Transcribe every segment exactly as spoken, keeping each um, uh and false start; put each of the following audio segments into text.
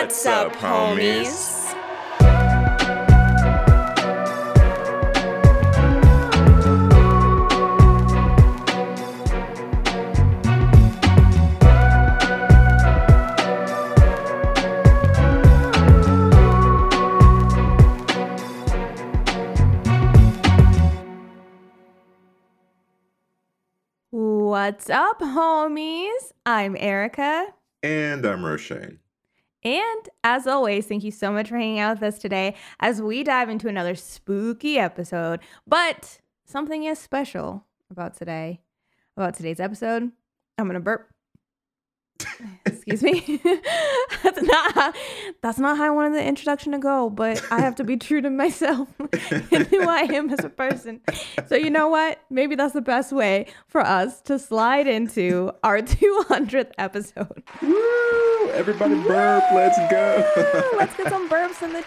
What's up, homies? What's up, homies? I'm Erica. And I'm Roshane. And as always, thank you so much for hanging out with us today as we dive into another spooky episode. But something is special about today, about today's episode. I'm going to burp. Excuse me. that's not that's not how I wanted the introduction to go, but I have to be true to myself and who I am as a person. So you know what? Maybe that's the best way for us to slide into our two hundredth episode. Woo! Everybody burp. Let's go. Let's get some burps in the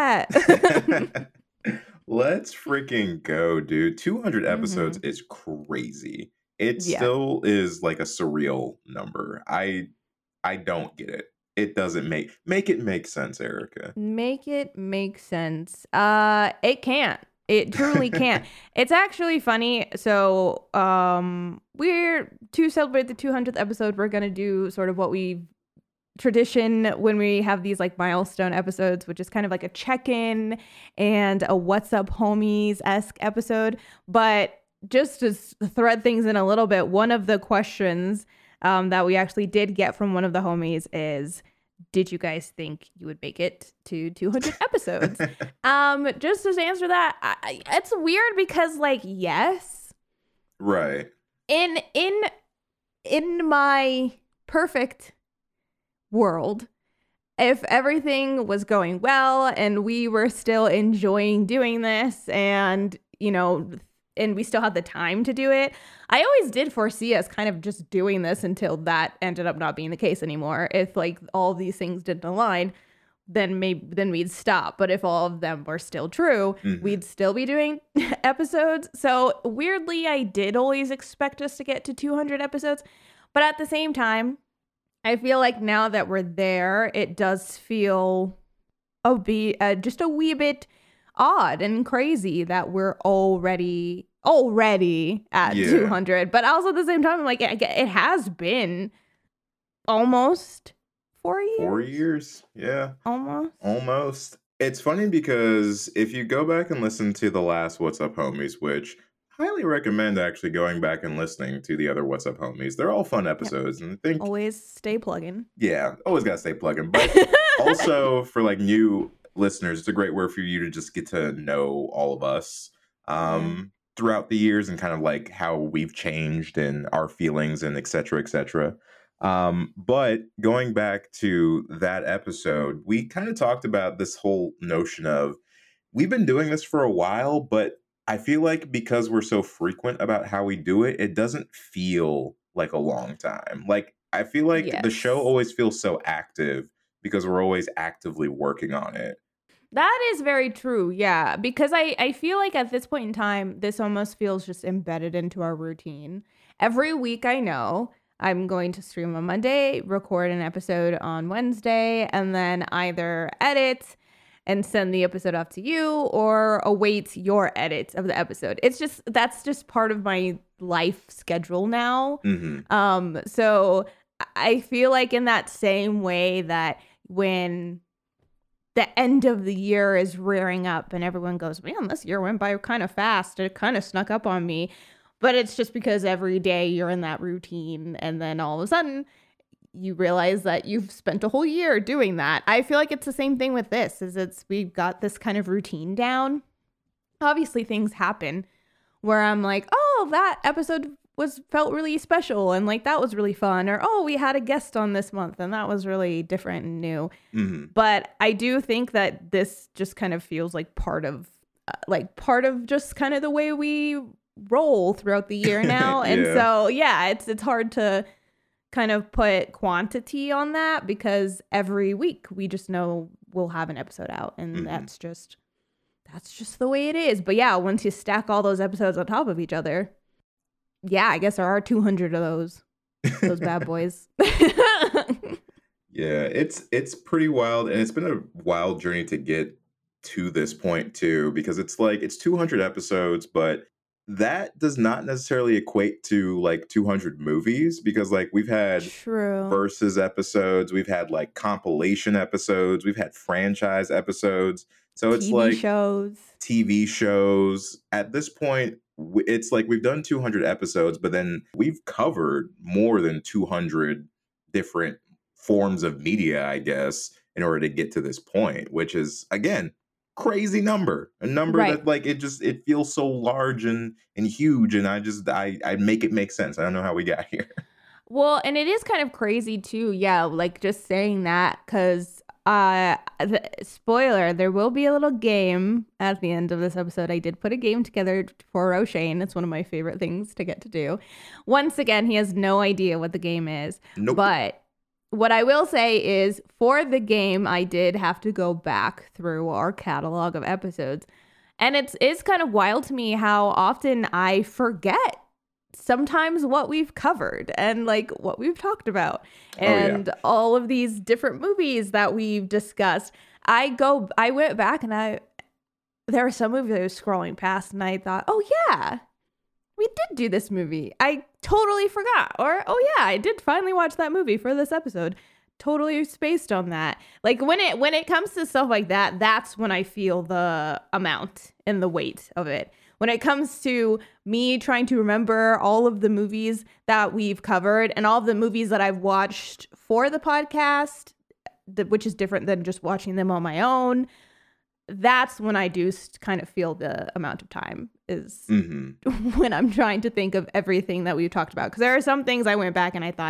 chat. Let's freaking go, dude. two hundred episodes mm-hmm. is crazy. It yeah. still is like a surreal number. I I don't get it. It doesn't make make it make sense, Erica. Make it make sense. Uh, it can't. It truly can't. It's actually funny. So, um, we're to celebrate the two hundredth episode. We're gonna do sort of what we tradition when we have these like milestone episodes, which is kind of like a check-in and a "What's up, homies"-esque episode, but just to thread things in a little bit, one of the questions um, that we actually did get from one of the homies is, did you guys think you would make it to two hundred episodes? um, just to answer that, I, it's weird because, like, yes. Right. In, in, in my perfect world, if everything was going well and we were still enjoying doing this and, you know, and we still had the time to do it, I always did foresee us kind of just doing this until that ended up not being the case anymore. If like all these things didn't align, then maybe then we'd stop. But if all of them were still true, mm-hmm. we'd still be doing episodes. So weirdly, I did always expect us to get to two hundred episodes. But at the same time, I feel like now that we're there, it does feel a be uh, just a wee bit odd and crazy that we're already already at yeah. two hundred, but also at the same time, like it, it has been almost four years. Four years, yeah, almost. Almost. It's funny because if you go back and listen to the last What's Up, Homies, which highly recommend actually going back and listening to the other What's Up, Homies. They're all fun episodes, yeah. and I think always stay plugging. Yeah, always gotta stay plugging, but also for like new listeners, it's a great word for you to just get to know all of us um, yeah. throughout the years and kind of like how we've changed and our feelings and et cetera, et cetera. Um, but going back to that episode, we kind of talked about this whole notion of we've been doing this for a while, but I feel like because we're so frequent about how we do it, it doesn't feel like a long time. Like, I feel like yes. the show always feels so active because we're always actively working on it. That is very true, yeah, because I, I feel like at this point in time, this almost feels just embedded into our routine. Every week I know I'm going to stream on Monday, record an episode on Wednesday, and then either edit and send the episode off to you or await your edit of the episode. It's just, that's just part of my life schedule now. Mm-hmm. Um, so I feel like in that same way that when the end of the year is rearing up and everyone goes, man, this year went by kind of fast. It kind of snuck up on me. But it's just because every day you're in that routine. And then all of a sudden you realize that you've spent a whole year doing that. I feel like it's the same thing with this, is it's we've got this kind of routine down. Obviously things happen where I'm like, oh, that episode was felt really special and like that was really fun, or oh, we had a guest on this month and that was really different and new. Mm-hmm. But I do think that this just kind of feels like part of uh, like part of just kind of the way we roll throughout the year now. And yeah. so yeah, it's it's hard to kind of put quantity on that because every week we just know we'll have an episode out, and mm-hmm. that's just that's just the way it is. But yeah, once you stack all those episodes on top of each other, yeah, I guess there are two hundred of those, those bad boys. Yeah, it's it's pretty wild, and it's been a wild journey to get to this point too, because it's like it's two hundred episodes, but that does not necessarily equate to like two hundred movies because like we've had True. versus episodes, we've had like compilation episodes, we've had franchise episodes. So it's T V like shows. T V shows. At this point, w- it's like we've done two hundred episodes, but then we've covered more than two hundred different forms of media, I guess, in order to get to this point, which is again crazy number. A number Right. that like it just it feels so large and and huge and I just I I make it make sense. I don't know how we got here. Well, and it is kind of crazy too. Yeah, like just saying that because uh the, spoiler, there will be a little game at the end of this episode. I did put a game together for Roshane. It's one of my favorite things to get to do. Once again, he has no idea what the game is. Nope. But what I will say is for the game, I did have to go back through our catalog of episodes. And it's it's kind of wild to me how often I forget sometimes what we've covered and like what we've talked about and oh, yeah. all of these different movies that we've discussed. I go, I went back and I, there were some movies I was scrolling past and I thought, oh yeah, we did do this movie. I totally forgot. Or, oh yeah, I did finally watch that movie for this episode. Totally spaced on that. Like when it, when it comes to stuff like that, that's when I feel the amount and the weight of it. When it comes to me trying to remember all of the movies that we've covered and all of the movies that I've watched for the podcast, which is different than just watching them on my own, that's when I do kind of feel the amount of time is mm-hmm. when I'm trying to think of everything that we've talked about. Because there are some things I went back and I thought,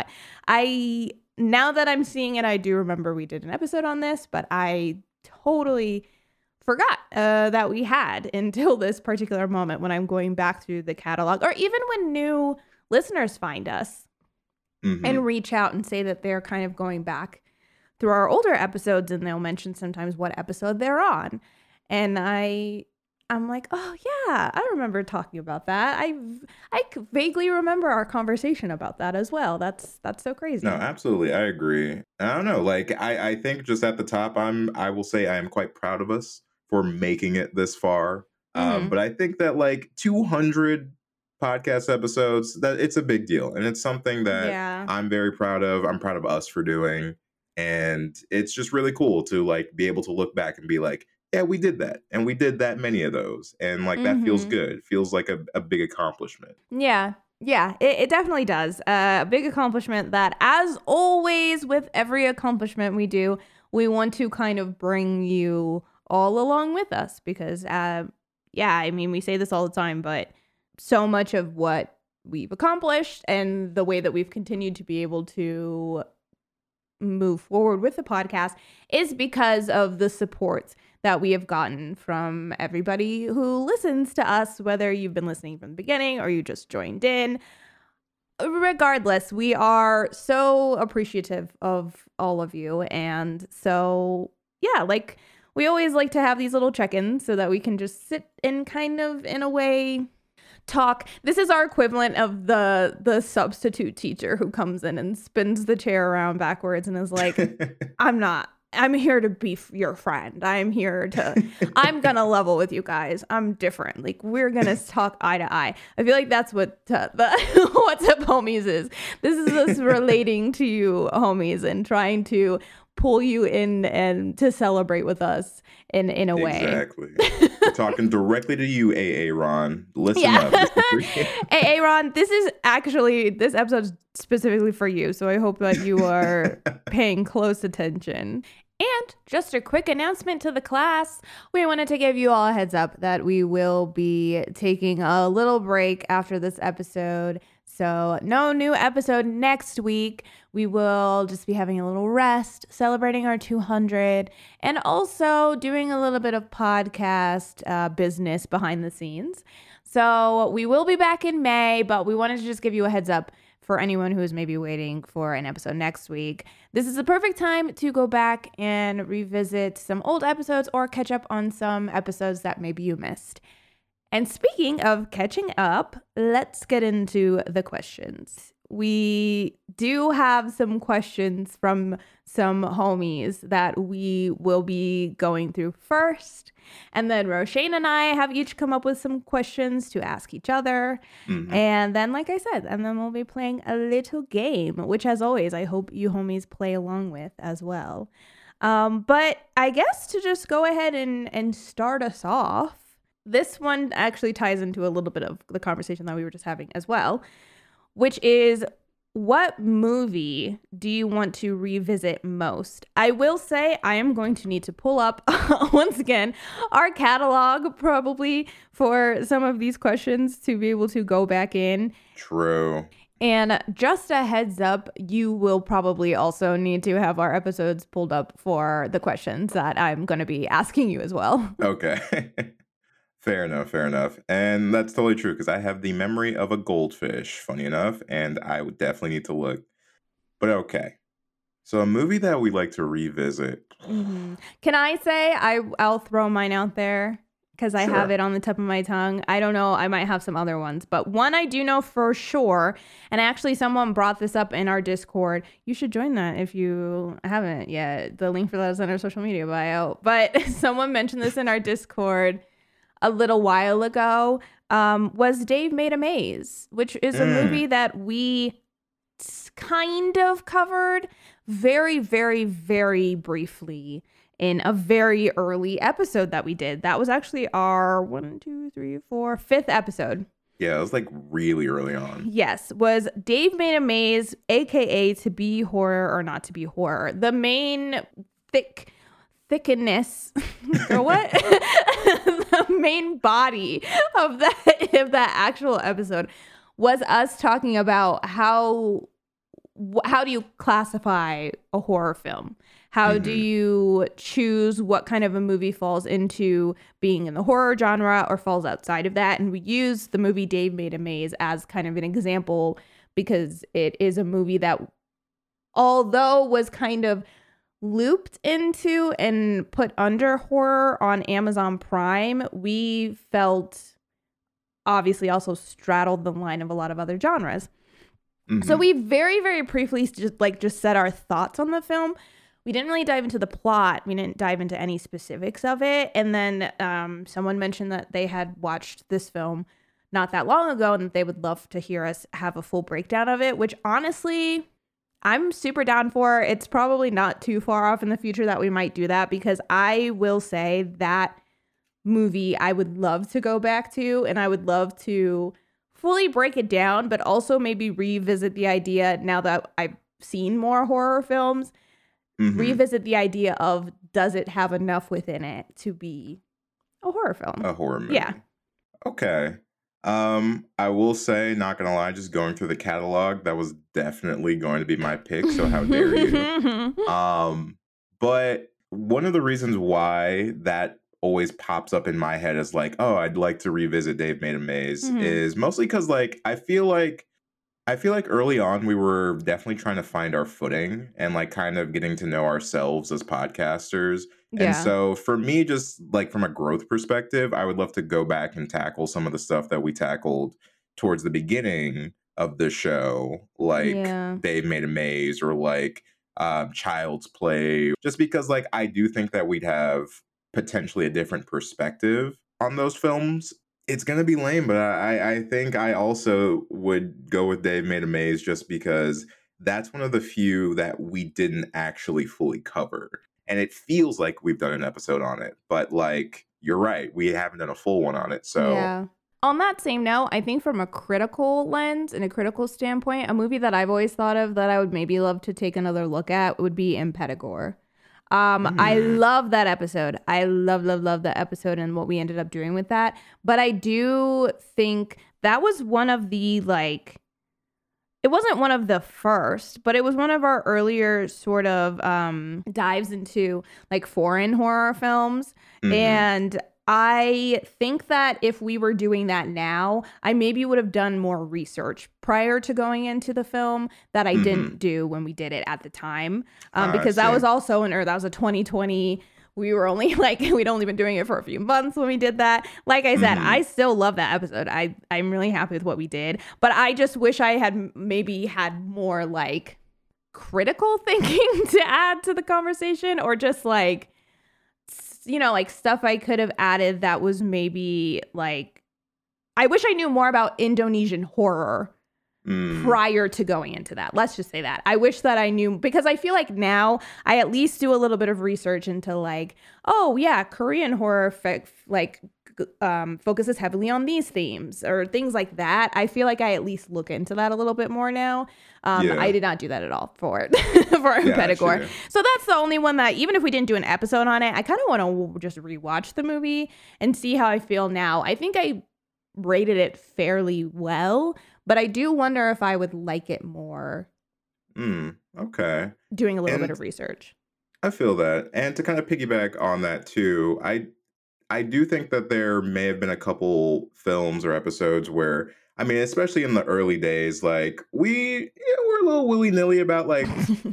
I now that I'm seeing it, I do remember we did an episode on this, but I totally forgot uh, that we had until this particular moment when I'm going back through the catalog, or even when new listeners find us mm-hmm. and reach out and say that they're kind of going back through our older episodes and they'll mention sometimes what episode they're on. And I, I'm like, oh yeah, I remember talking about that. I, I vaguely remember our conversation about that as well. That's, that's so crazy. No, absolutely. I agree. I don't know. Like, I, I think just at the top, I'm, I will say I am quite proud of us for making it this far. Mm-hmm. Um, but I think that like two hundred podcast episodes, that it's a big deal. And it's something that yeah. I'm very proud of. I'm proud of us for doing. And it's just really cool to like be able to look back and be like, yeah, we did that. And we did that many of those. And like, mm-hmm. that feels good. It feels like a, a big accomplishment. Yeah. Yeah, it, it definitely does. Uh, a big accomplishment that, as always, with every accomplishment we do, we want to kind of bring you all along with us because, uh, yeah, I mean, we say this all the time, but so much of what we've accomplished and the way that we've continued to be able to move forward with the podcast is because of the support that we have gotten from everybody who listens to us, whether you've been listening from the beginning or you just joined in. Regardless, we are so appreciative of all of you. And so, yeah, like we always like to have these little check-ins so that we can just sit and kind of, in a way, talk. This is our equivalent of the the substitute teacher who comes in and spins the chair around backwards and is like, I'm not, I'm here to be your friend. I'm here to, I'm going to level with you guys. I'm different. Like, we're going to talk eye to eye. I feel like that's what uh, the What's Up Homies is. This is us relating to you homies and trying to pull you in and to celebrate with us in, in a way. Exactly. We're talking directly to you, A A Ron. Listen yeah. up. A A Ron, this is actually, this episode's specifically for you, so I hope that you are paying close attention. And just a quick announcement to the class. We wanted to give you all a heads up that we will be taking a little break after this episode. So no new episode next week. We will just be having a little rest, celebrating our two hundred, and also doing a little bit of podcast uh, business behind the scenes. So we will be back in May, but we wanted to just give you a heads up for anyone who is maybe waiting for an episode next week. This is the perfect time to go back and revisit some old episodes or catch up on some episodes that maybe you missed. And speaking of catching up, let's get into the questions. we do have some questions from some homies that we will be going through first. And then Roshane and I have each come up with some questions to ask each other. Mm-hmm. And then, like I said, and then we'll be playing a little game, which as always, I hope you homies play along with as well. Um, but I guess to just go ahead and, and start us off, this one actually ties into a little bit of the conversation that we were just having as well, which is, what movie do you want to revisit most? I will say I am going to need to pull up, once again, our catalog probably for some of these questions to be able to go back in. True. And just a heads up, you will probably also need to have our episodes pulled up for the questions that I'm going to be asking you as well. Okay. Fair enough, fair enough. And that's totally true, because I have the memory of a goldfish, funny enough, and I would definitely need to look. But okay. So a movie that we like to revisit. Mm-hmm. Can I say, I, I'll throw mine out there, because I sure. have it on the tip of my tongue. I don't know, I might have some other ones, but one I do know for sure, and actually someone brought this up in our Discord. You should join that if you haven't yet. The link for that is in our social media bio. But someone mentioned this in our Discord a little while ago, um, was Dave Made a Maze, which is a mm. movie that we kind of covered very, very, very briefly in a very early episode that we did. That was actually our one, two, three, four, fifth episode. Yeah, it was like really early on. Yes, was Dave Made a Maze, aka To Be Horror or Not to Be Horror. The main thick thickness or what the main body of that of that actual episode was us talking about how how do you classify a horror film? How mm-hmm. do you choose what kind of a movie falls into being in the horror genre or falls outside of that? And we use the movie Dave Made a Maze as kind of an example, because it is a movie that, although was kind of looped into and put under horror on Amazon Prime, we felt obviously also straddled the line of a lot of other genres. Mm-hmm. So we very, very briefly just like just said our thoughts on the film. We didn't really dive into the plot. We didn't dive into any specifics of it. And then um, someone mentioned that they had watched this film not that long ago and that they would love to hear us have a full breakdown of it, which honestly, I'm super down for. It's probably not too far off in the future that we might do that, because I will say that movie I would love to go back to, and I would love to fully break it down, but also maybe revisit the idea now that I've seen more horror films, mm-hmm. revisit the idea of, does it have enough within it to be a horror film? A horror movie. Yeah. Okay. Um, I will say, not gonna lie, just going through the catalog, that was definitely going to be my pick, so how dare you. um, but one of the reasons why that always pops up in my head as like, oh, I'd like to revisit Dave Made a Maze mm-hmm. is mostly because like I feel like I feel like early on we were definitely trying to find our footing and like kind of getting to know ourselves as podcasters. Yeah. And so for me, just like from a growth perspective, I would love to go back and tackle some of the stuff that we tackled towards the beginning of the show, like yeah. Dave Made a Maze or like um, Child's Play, just because like I do think that we'd have potentially a different perspective on those films. It's going to be lame, but I, I think I also would go with Dave Made a Maze just because that's one of the few that we didn't actually fully cover. And it feels like we've done an episode on it, but like, you're right, we haven't done a full one on it. So yeah. On that same note, I think from a critical lens and a critical standpoint, a movie that I've always thought of that I would maybe love to take another look at would be Impetigore. Um, mm. I love that episode. I love, love, love that episode and what we ended up doing with that. But I do think that was one of the, like, it wasn't one of the first, but it was one of our earlier sort of um, dives into like foreign horror films. Mm-hmm. And I think that if we were doing that now, I maybe would have done more research prior to going into the film that I mm-hmm. didn't do when we did it at the time. Um, because that was also an, or that was a twenty twenty we were only like, we'd only been doing it for a few months when we did that. Like I said, Mm-hmm. I still love that episode. I, I'm really happy with what we did, but I just wish I had maybe had more like critical thinking to add to the conversation, or just like, you know, like stuff I could have added that was maybe like, I wish I knew more about Indonesian horror Mm. prior to going into that. Let's just say that. I wish that I knew, because I feel like now I at least do a little bit of research into like, oh yeah, Korean horror f- like um, focuses heavily on these themes or things like that. I feel like I at least look into that a little bit more now. Um, Yeah. I did not do that at all for for Impeticor. Gotcha. So that's the only one that, even if we didn't do an episode on it, I kind of want to just rewatch the movie and see how I feel now. I think I rated it fairly well, but I do wonder if I would like it more Mm. Okay. doing a little And bit of research. I feel that. And to kind of piggyback on that too, I I do think that there may have been a couple films or episodes where, I mean, especially in the early days, like we yeah, we're a little willy-nilly about like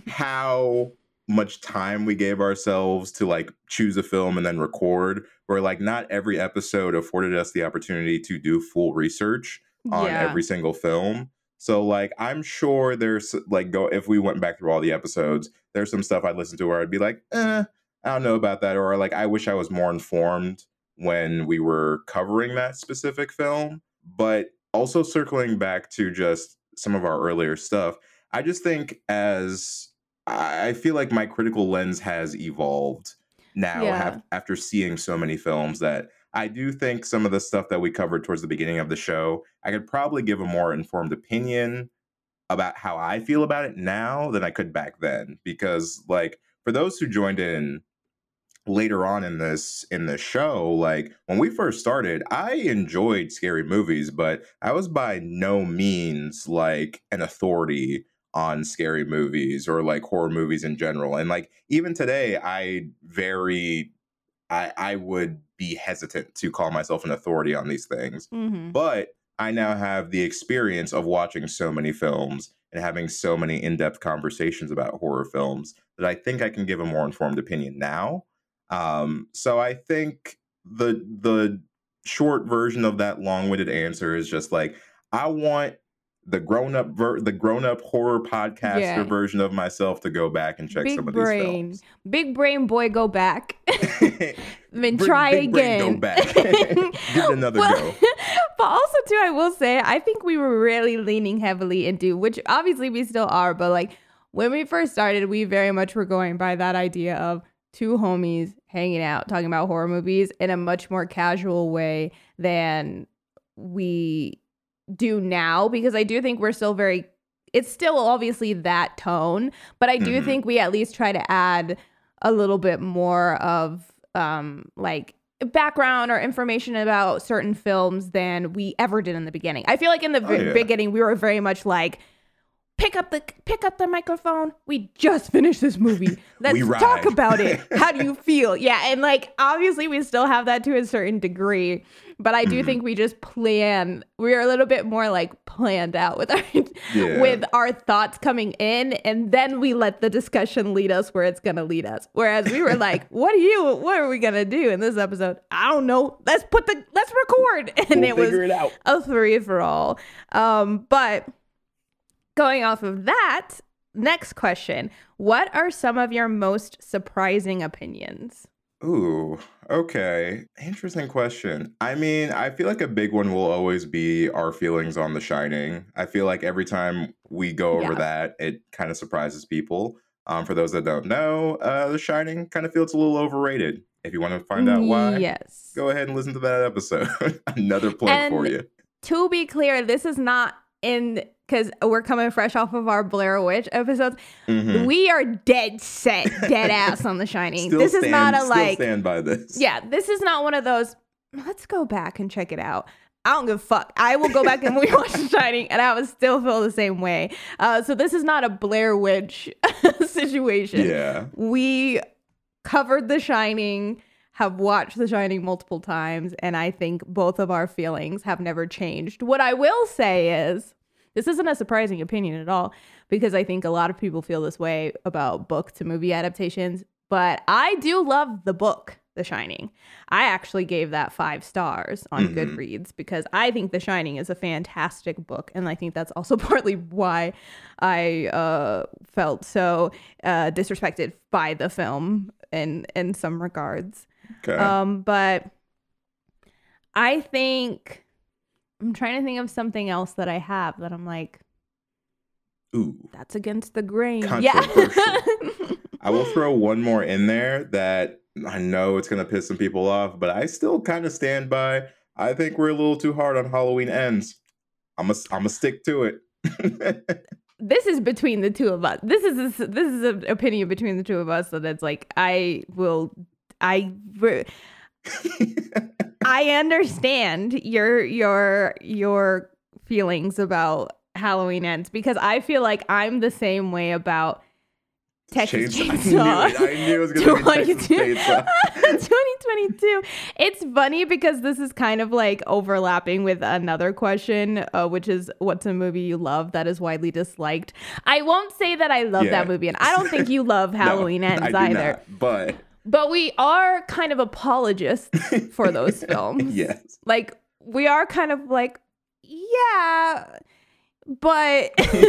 how much time we gave ourselves to like choose a film and then record, where like not every episode afforded us the opportunity to do full research on Yeah. every single film. So like I'm sure there's like go if we went back through all the episodes, there's some stuff I'd listen to where I'd be like, eh, I don't know about that, or like I wish I was more informed when we were covering that specific film. But also circling back to just some of our earlier stuff, I just think as I feel like my critical lens has evolved now Yeah. have, after seeing so many films, that I do think some of the stuff that we covered towards the beginning of the show, I could probably give a more informed opinion about how I feel about it now than I could back then. Because like for those who joined in later on in this in this show, like when we first started, I enjoyed scary movies, but I was by no means like an authority on scary movies or like horror movies in general. And like even today, I very I I would be hesitant to call myself an authority on these things. Mm-hmm. But I now have the experience of watching so many films and having so many in-depth conversations about horror films that I think I can give a more informed opinion now. Um, so I think the the short version of that long-winded answer is just like I want the grown-up ver- the grown-up horror podcaster Yeah. version of myself to go back and check Big some of brain. these Big brain boy, go back. films. Then Big- try big brain, again. go back. Give it another Well, go. But also too, I will say, I think we were really leaning heavily into, which obviously we still are, but like when we first started, we very much were going by that idea of two homies hanging out, talking about horror movies in a much more casual way than we do now, because I do think we're still very, it's still obviously that tone, but I do Mhm. think we at least try to add a little bit more of um like background or information about certain films than we ever did in the beginning. I feel like in the Oh, v- yeah. beginning we were very much like, pick up the pick up the microphone. We just finished this movie. Let's We talk ride. about it. How do you feel? Yeah, and like obviously we still have that to a certain degree, but I do Mhm. think we just plan. We're a little bit more like planned out with our Yeah. with our thoughts coming in, and then we let the discussion lead us where it's gonna lead us. Whereas we were like, "What are you? What are we gonna do in this episode? I don't know. Let's put the let's record." And We'll it was figure it out. a free for all. Um, but going off of that, next question. What are some of your most surprising opinions? Ooh, okay. Interesting question. I mean, I feel like a big one will always be our feelings on The Shining. I feel like every time we go over Yeah. that, it kind of surprises people. Um, for those that don't know, uh, The Shining kind of feels a little overrated. If you want to find out why, Yes. go ahead and listen to that episode. Another plug for And- you. To be clear, this is not in, because we're coming fresh off of our Blair Witch episodes. Mhm. We are dead set, dead ass on The Shining. Still this is stand- not a still like, stand by this. yeah, this is not one of those, let's go back and check it out. I don't give a fuck. I will go back and rewatch The Shining and I would still feel the same way. Uh, so this is not a Blair Witch situation. Yeah. We covered The Shining, have watched The Shining multiple times, and I think both of our feelings have never changed. What I will say is, this isn't a surprising opinion at all, because I think a lot of people feel this way about book to movie adaptations. but I do love the book, The Shining. I actually gave that five stars on Mhm. Goodreads because I think The Shining is a fantastic book. And I think that's also partly why I uh, felt so uh, disrespected by the film in, in some regards. Okay. Um, but I think I'm trying to think of something else that I have that I'm like, Ooh. that's against the grain. Controversial. Yeah. I will throw one more in there that I know it's going to piss some people off, but I still kind of stand by. I think we're a little too hard on Halloween Ends. I'm going I'm to stick to it. This is between the two of us. This is a, this is an opinion between the two of us. So that's like, I will, I, I understand your, your, your feelings about Halloween Ends because I feel like I'm the same way about Texas Chainsaw. I knew it. I knew it was going to be Texas Chainsaw. twenty twenty-two. It's funny because this is kind of like overlapping with another question, uh, which is what's a movie you love that is widely disliked? I won't say that I love Yeah. that movie, and I don't think you love Halloween no, Ends I do either. Not, but but we are kind of apologists for those films. Yes. Like we are kind of like, yeah, but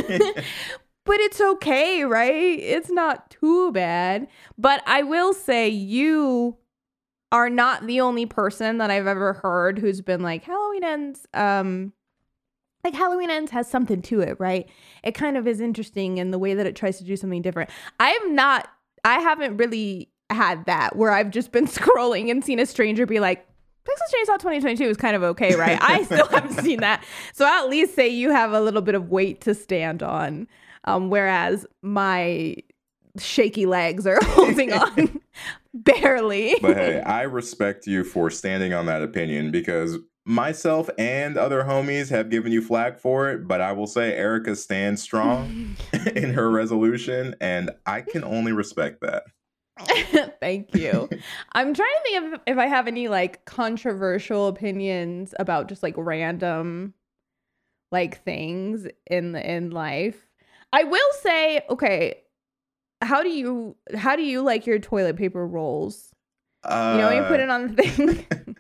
but it's okay, right? It's not too bad. But I will say you are not the only person that I've ever heard who's been like, Halloween Ends, um, like Halloween Ends has something to it, right? It kind of is interesting in the way that it tries to do something different. I'm not, I haven't really had that where I've just been scrolling and seen a stranger be like, Texas Chainsaw twenty twenty-two is kind of okay, right? I still haven't seen that. So I'll at least say you have a little bit of weight to stand on. Um, whereas my shaky legs are holding on barely. But hey, I respect you for standing on that opinion because myself and other homies have given you flack for it. But I will say Erica stands strong in her resolution, and I can only respect that. Thank you. I'm trying to think of if I have any like controversial opinions about just like random like things in the in life. I will say, okay, how do you how do you like your toilet paper rolls? Uh, You know, when you put it on the thing.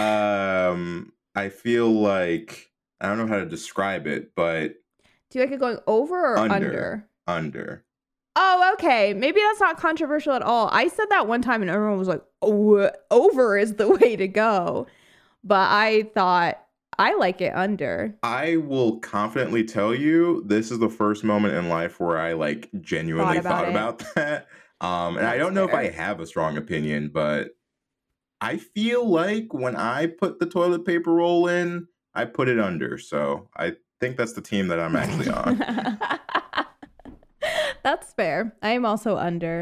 um, I feel like I don't know how to describe it, but Do you like it going over or under, under? under. Oh, okay. Maybe that's not controversial at all. I said that one time and everyone was like, oh, over is the way to go. But I thought I like it under. I will confidently tell you this is the first moment in life where I like genuinely Thought thought about about, that. Um, and I That's don't know fair. if I have a strong opinion, but I feel like when I put the toilet paper roll in, I put it under. So I think that's the team that I'm actually on. That's fair. I am also under.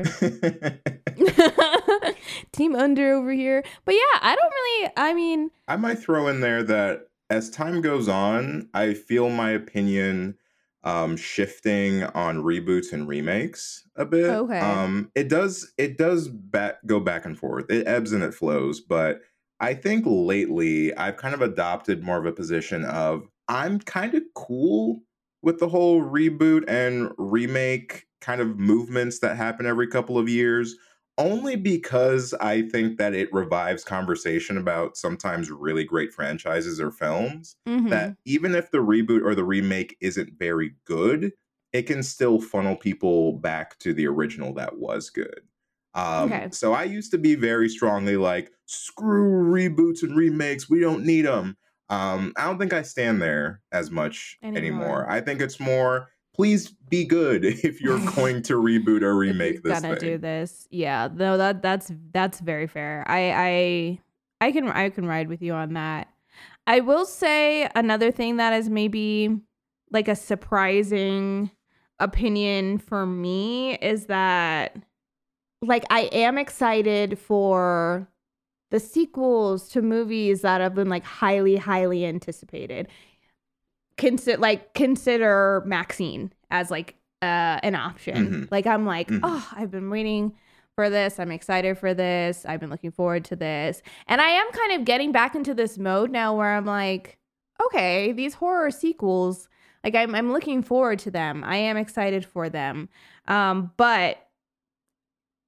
Team under over here. But yeah, I don't really, I mean, I might throw in there that as time goes on, I feel my opinion um, shifting on reboots and remakes a bit. Okay. Um, it does it does back go back and forth. It ebbs and it flows, but I think lately I've kind of adopted more of a position of I'm kind of cool with the whole reboot and remake kind of movements that happen every couple of years, only because I think that it revives conversation about sometimes really great franchises or films, mhm. that even if the reboot or the remake isn't very good, it can still funnel people back to the original that was good. Um, Okay. So I used to be very strongly like, screw reboots and remakes, we don't need them. Um, I don't think I stand there as much anymore. Anymore. I think it's more, please be good if you're going to reboot or If remake you're this gonna thing. do this. Yeah, no, that that's that's very fair. I I I can I can ride with you on that. I will say another thing that is maybe like a surprising opinion for me is that like I am excited for the sequels to movies that have been like highly highly anticipated. Consider like consider Maxine as like uh an option. Mhm. Like I'm like, Mhm. oh, I've been waiting for this. I'm excited for this. I've been looking forward to this. And I am kind of getting back into this mode now where I'm like, okay, these horror sequels, like I'm I'm looking forward to them. I am excited for them. Um, but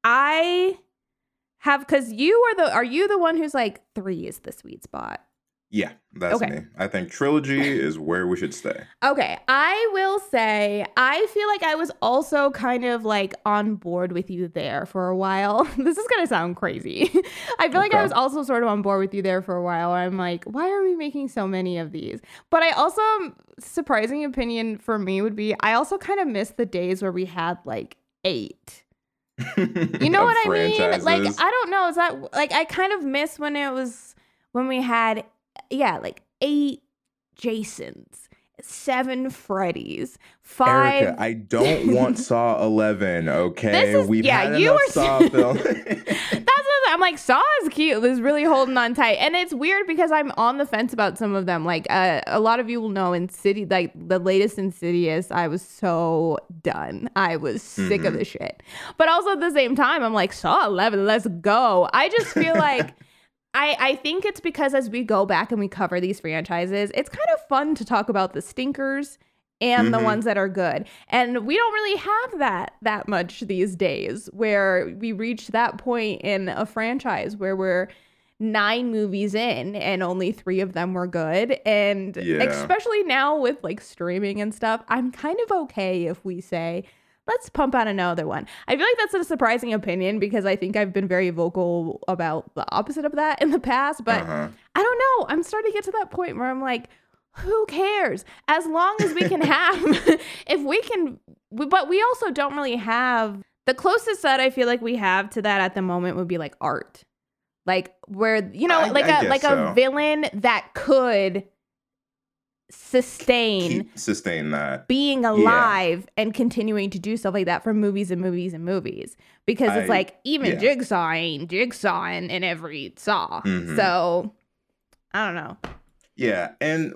I have, because you are the, are you the one who's like, three is the sweet spot? Yeah, that's Okay. me. I think trilogy is where we should stay. Okay, I will say I feel like I was also kind of like on board with you there for a while. This is gonna sound crazy. I feel like I Okay. was also sort of on board with you there for a while. I'm like, why are we making so many of these? But I also, surprising opinion for me would be, I also kind of miss the days where we had like eight. You know Of what I mean? Like, franchises. I don't know. Is that like, I kind of miss when it was, when we had, yeah, like eight Jasons, seven Freddys, five. Erica, I don't want Saw eleven, okay? This is- We've yeah, had you enough were- Saw films. That's what I'm like. Saw is cute. Is really holding on tight, and it's weird because I'm on the fence about some of them. Like uh, a lot of you will know, Insidious, like the latest Insidious, I was so done. I was sick of Mhm. the shit. But also at the same time, I'm like, Saw eleven, let's go. I just feel like. I, I think it's because as we go back and we cover these franchises, it's kind of fun to talk about the stinkers and the Mhm. ones that are good. And we don't really have that that much these days where we reach that point in a franchise where we're nine movies in and only three of them were good. And Yeah. especially now with like streaming and stuff, I'm kind of okay if we say, let's pump out another one. I feel like that's a surprising opinion because I think I've been very vocal about the opposite of that in the past. But Uh-huh. I don't know. I'm starting to get to that point where I'm like, who cares? As long as we can have, if we can, we, but we also don't really have, the closest that I feel like we have to that at the moment would be like art. Like where, you know, I- like I a guess like so. a villain that could sustain Keep, sustain that. being alive and continuing to do stuff like that for movies and movies and movies because it's I- like even yeah. Jigsaw ain't Jigsaw in, in every Saw. Mhm. So I don't know. Yeah, and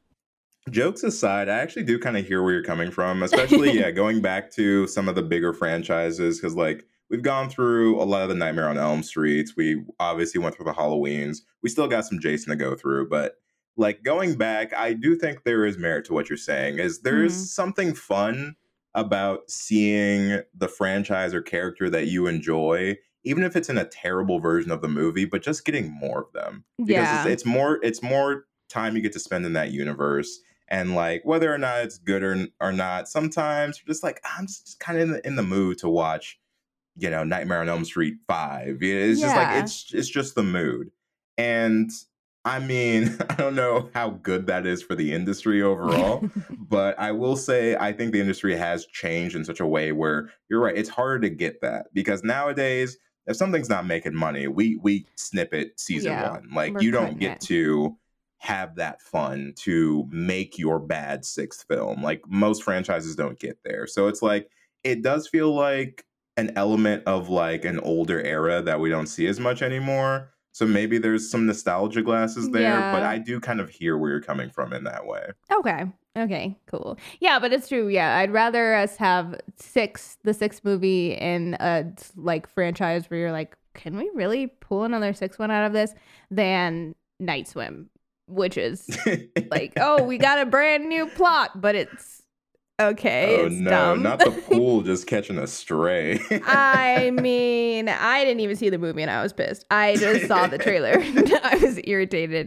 jokes aside, I actually do kind of hear where you're coming from, especially, yeah, going back to some of the bigger franchises, because, like, we've gone through a lot of the Nightmare on Elm Streets. We obviously went through the Halloweens. We still got some Jason to go through, but, like, going back, I do think there is merit to what you're saying, is there is Mhm. something fun about seeing the franchise or character that you enjoy, even if it's in a terrible version of the movie, but just getting more of them. Because Yeah. it's, it's more it's more time you get to spend in that universe. And like whether or not it's good or, or not, sometimes you're just like, I'm just kind of in the, in the mood to watch, you know, Nightmare on Elm Street five. It's just like Yeah. it's it's just the mood. And I mean, I don't know how good that is for the industry overall, but I will say I think the industry has changed in such a way where you're right, it's harder to get that because nowadays if something's not making money, we we snip it season Yeah, one. Like we're you don't cutting get it. to have that fun to make your bad sixth film. Like most franchises don't get there. So it's like it does feel like an element of like an older era that we don't see as much anymore. So maybe there's some nostalgia glasses there, but Yeah. I do kind of hear where you're coming from in that way. Okay. Okay, cool. Yeah, but it's true. Yeah, I'd rather us have six, the sixth movie in a like franchise where you're like, can we really pull another sixth one out of this than Night Swim, which is like, oh, we got a brand new plot, but it's okay. oh it's no, dumb. not the pool just catching a stray. I mean, I didn't even see the movie and I was pissed. I just saw the trailer. I was irritated.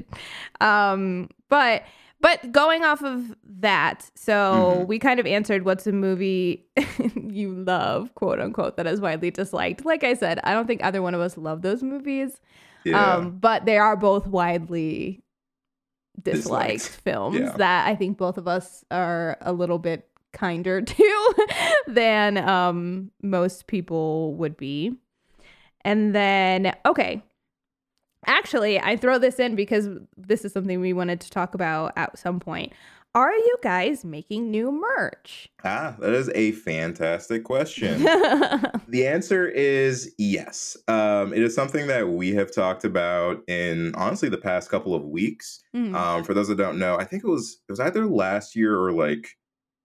Um, but but going off of that, so Mhm. we kind of answered what's a movie you love, quote unquote, that is widely disliked. Like I said, I don't think either one of us love those movies. yeah. Um, but they are both widely disliked, Disliked. films Yeah. that I think both of us are a little bit kinder to than um most people would be. And then okay. Actually, I throw this in because this is something we wanted to talk about at some point. Are you guys making new merch? Ah, that is a fantastic question. The answer is yes. Um, it is something that we have talked about in honestly the past couple of weeks. Mm. Um, for those that don't know, I think it was it was either last year or like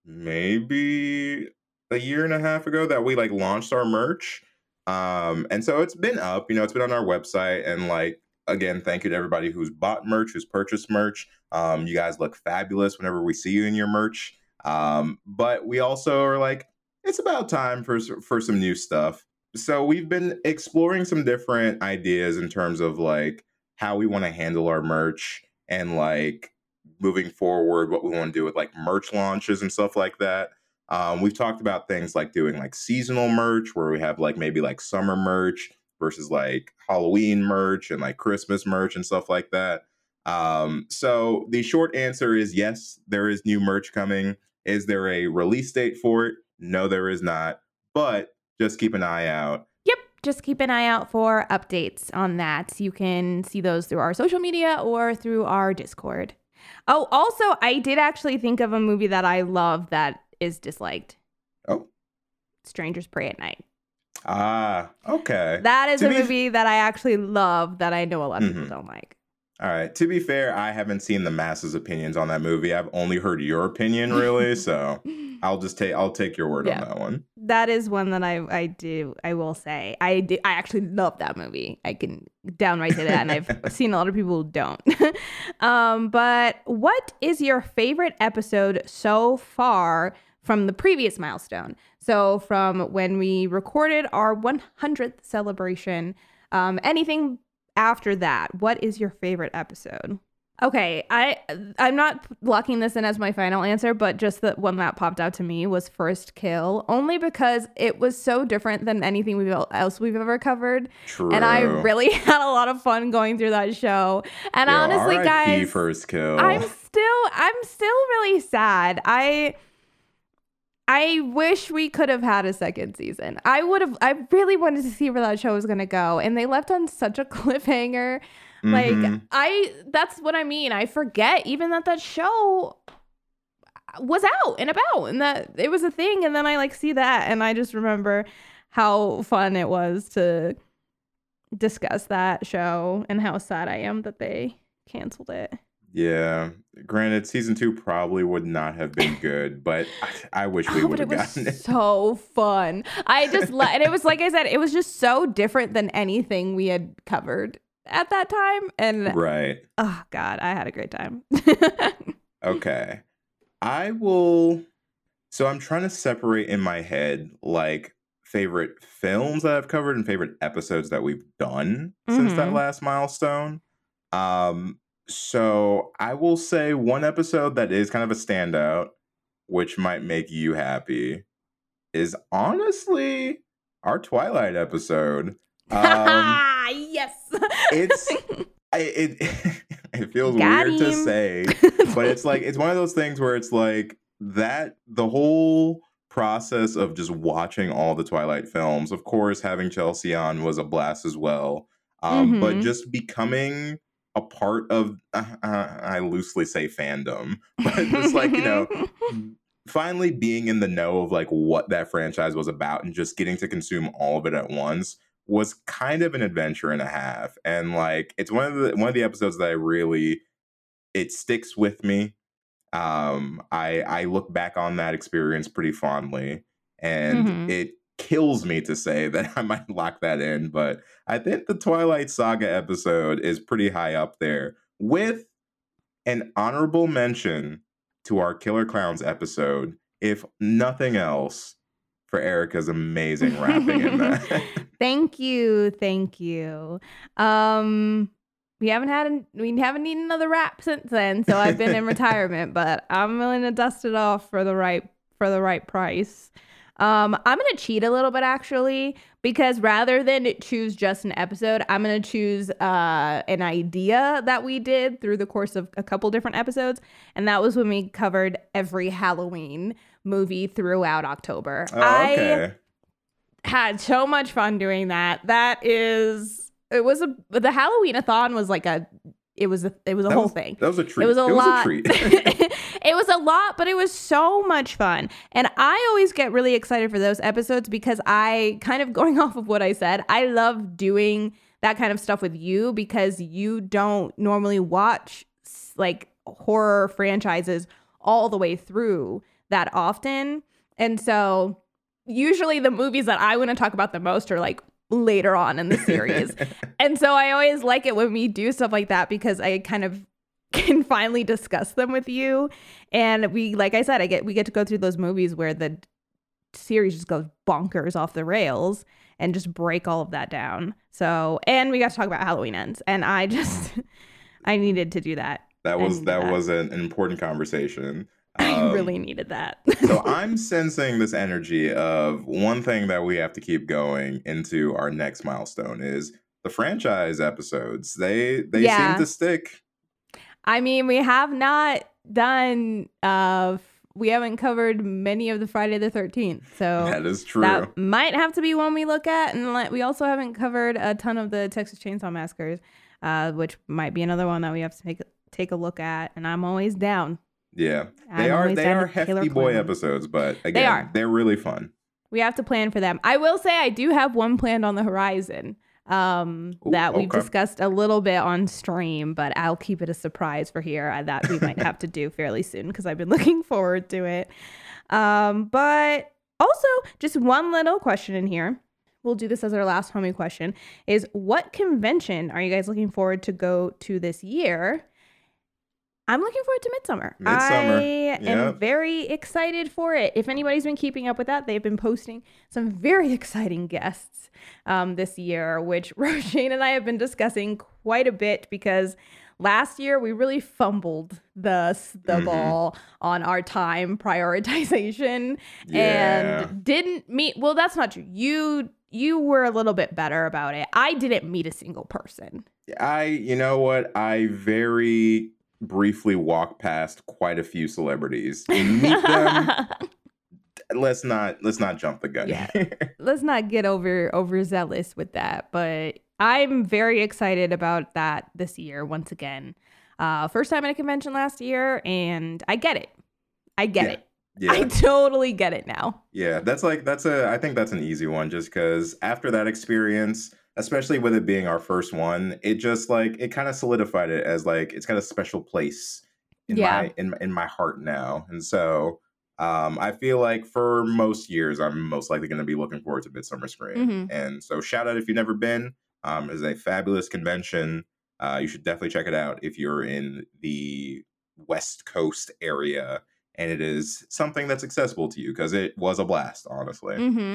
maybe a year and a half ago that we like launched our merch. Um, and so it's been up, you know, it's been on our website. And like again, thank you to everybody who's bought merch, who's purchased merch. Um, you guys look fabulous whenever we see you in your merch. Um, but we also are like, it's about time for for some new stuff. so we've been exploring some different ideas in terms of like how we want to handle our merch and like moving forward, what we want to do with like merch launches and stuff like that. Um, we've talked about things like doing like seasonal merch where we have like maybe like summer merch versus like Halloween merch and like Christmas merch and stuff like that. Um, so the short answer is yes, there is new merch coming. Is there a release date for it? No, there is not. But just keep an eye out. Yep. Just keep an eye out for updates on that. You can see those through our social media or through our Discord. Oh, also, I did actually think of a movie that I love that is disliked. Oh. Strangers Pray at Night. Ah, okay. That is to a be... movie that I actually love that I know a lot of mm-hmm. people don't like. All right. To be fair, I haven't seen the masses' opinions on that movie. I've only heard your opinion, really. So I'll just take I'll take your word yeah. on that one. That is one that I I do. I will say I do. I actually love that movie. I can downright say that, and I've seen a lot of people who don't. um, but what is your favorite episode so far from the previous milestone? So from when we recorded our one hundredth celebration, um, anything after that, what is your favorite episode? Okay, I, I'm not locking this in as my final answer, but just the one that popped out to me was First Kill, only because it was so different than anything we've, else we've ever covered. True. And I really had a lot of fun going through that show. And Yo, honestly, R I P guys, First Kill. I'm still, I'm still really sad. I... I wish we could have had a second season. I would have, I really wanted to see where that show was going to go. And they left on such a cliffhanger. Mm-hmm. Like, I, that's what I mean. I forget even that that show was out and about and that it was a thing. And then I like see that and I just remember how fun it was to discuss that show and how sad I am that they canceled it. Yeah, granted, season two probably would not have been good, but I, I wish we oh, would have gotten it. So fun. I just lo- and it was like I said, it was just so different than anything we had covered at that time. And right. Oh God, I had a great time. Okay, I will. So I'm trying to separate in my head like favorite films that I've covered and favorite episodes that we've done mm-hmm. since that last milestone. Um. So I will say one episode that is kind of a standout, which might make you happy, is honestly our Twilight episode. Um, yes, it's I, it it feels Got weird him. to say, but it's like it's one of those things where it's like that the whole process of just watching all the Twilight films. Of course, having Chelsea on was a blast as well, um, mm-hmm. but just becoming a part of, uh, uh, I loosely say fandom, but just like, you know, finally being in the know of like what that franchise was about and just getting to consume all of it at once was kind of an adventure and a half. And like, it's one of the, one of the episodes that I really, it sticks with me. Um, I, I look back on that experience pretty fondly, and mm-hmm. it kills me to say that I might lock that in, but I think the Twilight Saga episode is pretty high up there, with an honorable mention to our Killer Clowns episode, if nothing else, for Erica's amazing rapping in that. Thank you, thank you. Um, we haven't had an, we haven't needed another rap since then, so I've been in retirement, but I'm willing to dust it off for the right for the right price. Um, I'm going to cheat a little bit, actually, because rather than choose just an episode, I'm going to choose uh, an idea that we did through the course of a couple different episodes. And that was when we covered every Halloween movie throughout October. Oh, okay. I had so much fun doing that. That is, it was a, the Halloween-a-thon was like a, it was a, it was a that whole was, thing. That was a treat. It was a it lot. Was a treat. It was a lot, but it was so much fun. And I always get really excited for those episodes because I, kind of going off of what I said, I love doing that kind of stuff with you because you don't normally watch like horror franchises all the way through that often. And so usually the movies that I want to talk about the most are like later on in the series. And so I always like it when we do stuff like that because I kind of can finally discuss them with you. And we, like I said, I get we get to go through those movies where the series just goes bonkers off the rails and just break all of that down. So, and we got to talk about Halloween Ends, and I just, I needed to do that. That was that, that was an important conversation. I Um, really needed that. so I'm sensing this energy of one thing that we have to keep going into our next milestone is the franchise episodes. They they Yeah. seem to stick. I mean, we have not done, uh, we haven't covered many of the Friday the thirteenth. So That is true. that might have to be one we look at. And let, we also haven't covered a ton of the Texas Chainsaw Massacres, uh, which might be another one that we have to take, take a look at. And I'm always down. Yeah, they I'm are always they down are to Taylor hefty boy Clown. episodes, but again, are. they're really fun. We have to plan for them. I will say I do have one planned on the horizon um, Ooh, that we've okay. discussed a little bit on stream, but I'll keep it a surprise for here uh, that we might have to do fairly soon because I've been looking forward to it. Um, but also, just one little question in here. We'll do this as our last homie question is what convention are you guys looking forward to go to this year? I'm looking forward to Midsummer. Midsummer, I am yep. very excited for it. If anybody's been keeping up with that, they've been posting some very exciting guests um, this year, which Roshane and I have been discussing quite a bit because last year we really fumbled the the Mhm. ball on our time prioritization Yeah. and didn't meet. Well, that's not true. You you were a little bit better about it. I didn't meet a single person. I, you know what? I very briefly walked past quite a few celebrities. Meet them. Let's not let's not jump the gun. Yeah. here. Let's not get over overzealous with that, but I'm very excited about that this year once again. Uh, first time at a convention last year, and I get it. I get Yeah. it. Yeah. I totally get it now. Yeah, that's like that's a I think that's an easy one just because after that experience, especially with it being our first one, it just like it kind of solidified it as like it's got a special place in Yeah. my in in my heart now. And so um I feel like for most years I'm most likely going to be looking forward to Midsummer Scream. Mhm. And so shout out if you've never been. Um it's a fabulous convention. Uh you should definitely check it out if you're in the West Coast area. And it is something that's accessible to you because it was a blast, honestly. Mm-hmm.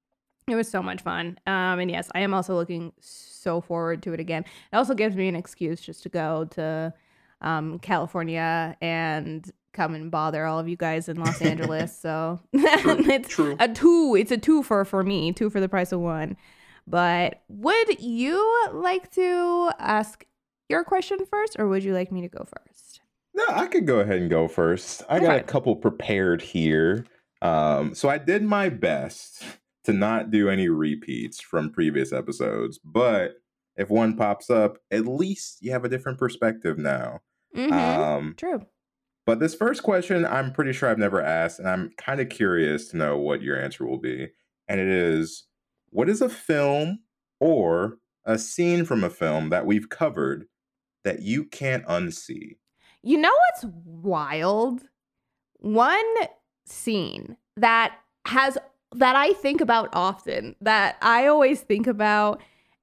It was so much fun. Um, and yes, I am also looking so forward to it again. It also gives me an excuse just to go to um, California and come and bother all of you guys in Los Angeles. So it's True. a two. It's a two for for me, two for the price of one. But would you like to ask your question first, or would you like me to go first? No, I could go ahead and go first. I got Okay. a couple prepared here. Um, so I did my best to not do any repeats from previous episodes, but if one pops up, at least you have a different perspective now. Mm-hmm. Um, True. but this first question, I'm pretty sure I've never asked, and I'm kind of curious to know what your answer will be. And it is, what is a film or a scene from a film that we've covered that you can't unsee? You know what's wild? One scene that has that I think about often, that I always think about,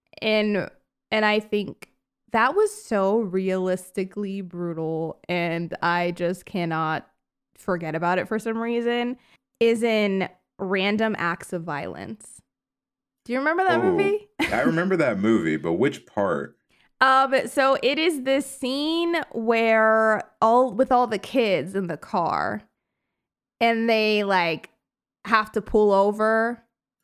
and and I think that was so realistically brutal, and I just cannot forget about it for some reason, is in Random Acts of Violence. Do you remember that Oh, movie? I remember that movie, but which part? Um, so it is this scene where all with all the kids in the car and they like have to pull over.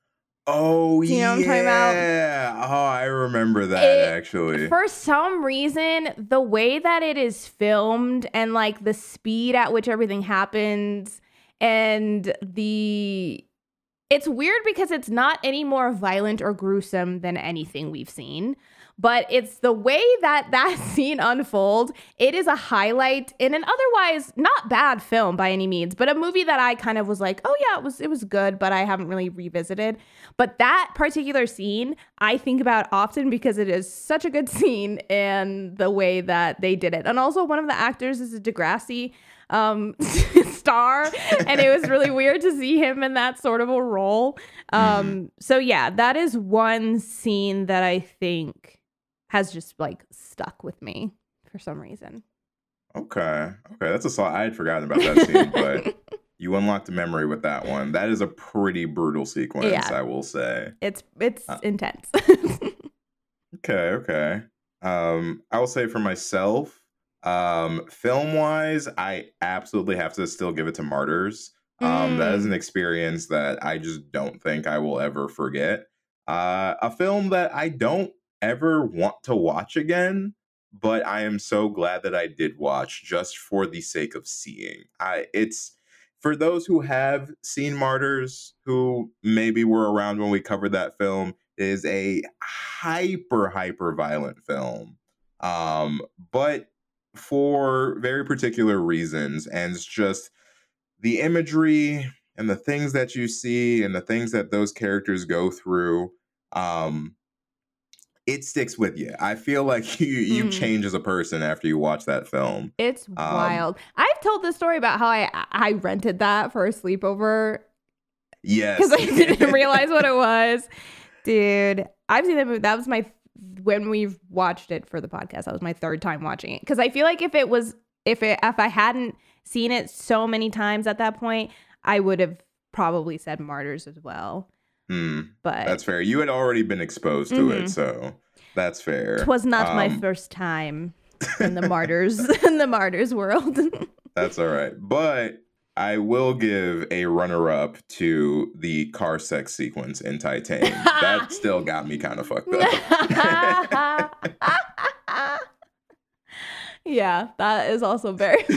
Oh, Do you know what I'm talking about? yeah. Oh, I remember that It- actually. For some reason, the way that it is filmed and like the speed at which everything happens and the it's weird because it's not any more violent or gruesome than anything we've seen. But it's the way that that scene unfolds. It is a highlight in an otherwise not bad film by any means, but a movie that I kind of was like, oh yeah, it was it was good, but I haven't really revisited. But that particular scene, I think about often because it is such a good scene and the way that they did it. And also one of the actors is a Degrassi um star, and it was really weird to see him in that sort of a role. Um Mhm. so yeah, that is one scene that I think has just like stuck with me for some reason. Okay. Okay, that's a song. I had forgotten about that scene, but You unlocked a memory with that one. That is a pretty brutal sequence, Yeah. I will say. It's it's Uh, intense. okay, okay. Um, I will say for myself, um, film-wise, I absolutely have to still give it to Martyrs. Um, that is an Mm. experience that I just don't think I will ever forget. Uh, a film that I don't ever want to watch again, but I am so glad that I did watch just for the sake of seeing. I it's for those who have seen Martyrs, who maybe were around when we covered that film, it is a hyper hyper violent film. Um, but for very particular reasons, and it's just the imagery and the things that you see and the things that those characters go through. Um, it sticks with you. I feel like you you Mm. change as a person after you watch that film. It's Um, wild. I've told this story about how I I rented that for a sleepover yes, because I didn't realize what it was. Dude, I've seen that movie. That was my when we've watched it for the podcast. That was my third time watching it because I feel like if it was if it if I hadn't seen it so many times at that point, I would have probably said Martyrs as well. Hmm, But that's fair. You had already been exposed to Mhm. it, so that's fair. it was not my Um, first time in the Martyrs in the Martyrs world. That's all right. But I will give a runner-up to the car sex sequence in Titane. That still got me kind of fucked up. Yeah, that is also very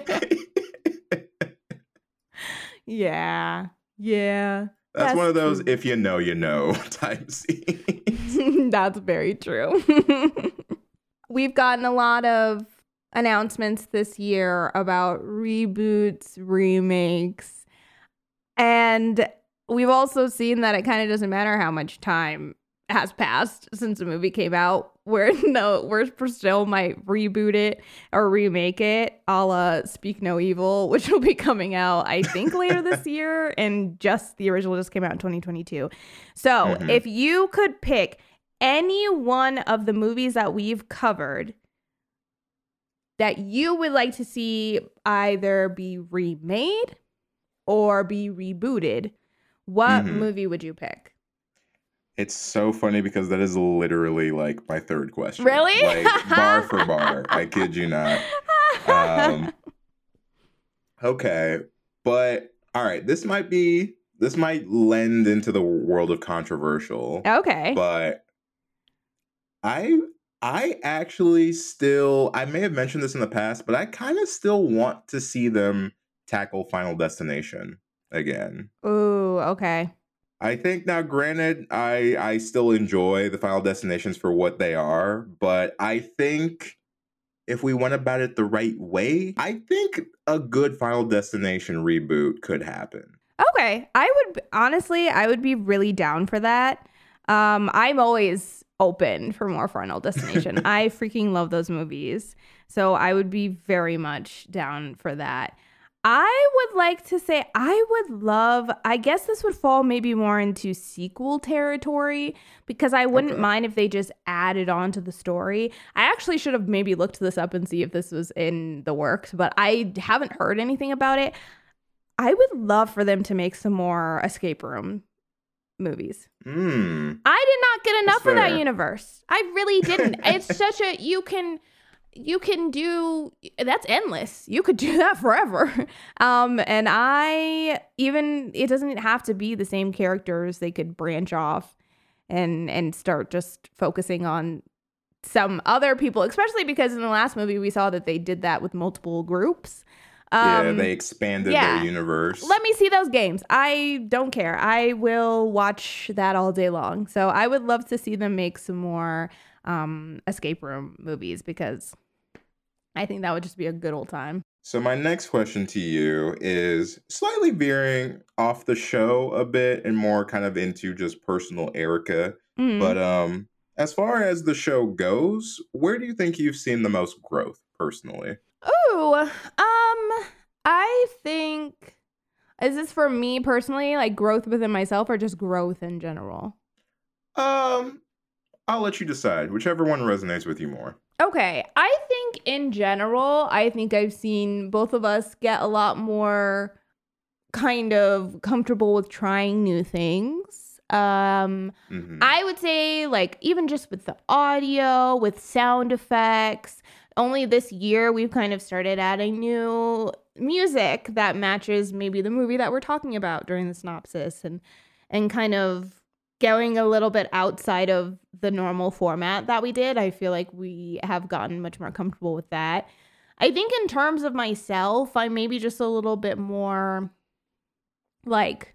Yeah. Yeah. That's, That's one of those true. if you know, you know type scenes. That's very true. We've gotten a lot of announcements this year about reboots, remakes, and we've also seen that it kind of doesn't matter how much time has passed since the movie came out. We're no, we're still might reboot it or remake it, a la Speak No Evil, which will be coming out, I think, later this year, and just the original just came out in twenty twenty-two. So Mhm. if you could pick any one of the movies that we've covered that you would like to see either be remade or be rebooted, what Mhm. movie would you pick? It's so funny because that is literally like my third question. Really? Like bar for bar. I kid you not. Um, okay. But all right, this might be this might lend into the world of controversial. Okay. But I I actually still I may have mentioned this in the past, but I kind of still want to see them tackle Final Destination again. Ooh, okay. I think now, granted, I I still enjoy the Final Destinations for what they are, but I think if we went about it the right way, I think a good Final Destination reboot could happen. Okay. I would honestly, I would be really down for that. Um, I'm always open for more Final Destination. I freaking love those movies. So I would be very much down for that. I would like to say I would love, I guess this would fall maybe more into sequel territory because I wouldn't Okay. mind if they just added on to the story. I actually should have maybe looked this up and see if this was in the works, but I haven't heard anything about it. I would love for them to make some more escape room movies. Hmm. I did not get enough of that fair. universe. I really didn't. It's such a, you can you can do, that's endless. You could do that forever. Um, and I even, it doesn't have to be the same characters. They could branch off and and start just focusing on some other people, especially because in the last movie we saw that they did that with multiple groups. Um, yeah, they expanded yeah. their universe. Let me see those games. I don't care. I will watch that all day long. So I would love to see them make some more um, escape room movies because I think that would just be a good old time. So my next question to you is slightly veering off the show a bit and more kind of into just personal Erica. Mm. But um, as far as the show goes, where do you think you've seen the most growth personally? Ooh, um, I think, is this for me personally, like growth within myself or just growth in general? Um, I'll let you decide, whichever one resonates with you more. Okay, I think in general, I think I've seen both of us get a lot more kind of comfortable with trying new things. Um, mm-hmm. I would say like even just with the audio, with sound effects, only this year we've kind of started adding new music that matches maybe the movie that we're talking about during the synopsis, and and kind of going a little bit outside of the normal format that we did. I feel like we have gotten much more comfortable with that. I think in terms of myself, I'm maybe just a little bit more like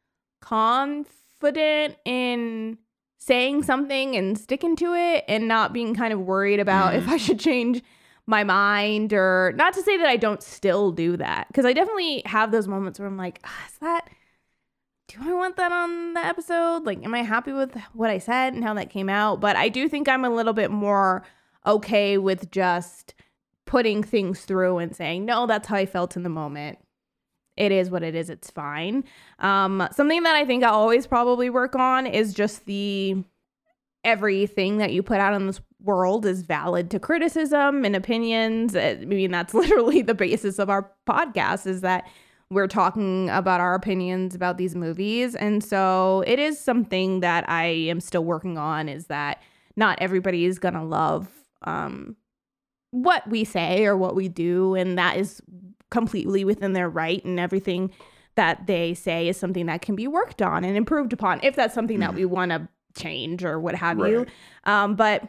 confident in saying something and sticking to it and not being kind of worried about mm. if I should change my mind, or not to say that I don't still do that, because I definitely have those moments where I'm like, ah, is that, do I want that on the episode? Like, am I happy with what I said and how that came out? But I do think I'm a little bit more okay with just putting things through and saying, no, that's how I felt in the moment. It is what it is. It's fine. Um, something that I think I'll always probably work on is just the everything that you put out in this world is valid to criticism and opinions. I mean, that's literally the basis of our podcast, is that we're talking about our opinions about these movies. And so it is something that I am still working on, is that not everybody is going to love um, what we say or what we do. And that is completely within their right, and everything that they say is something that can be worked on and improved upon if that's something that we want to change or what have right. you. Um, but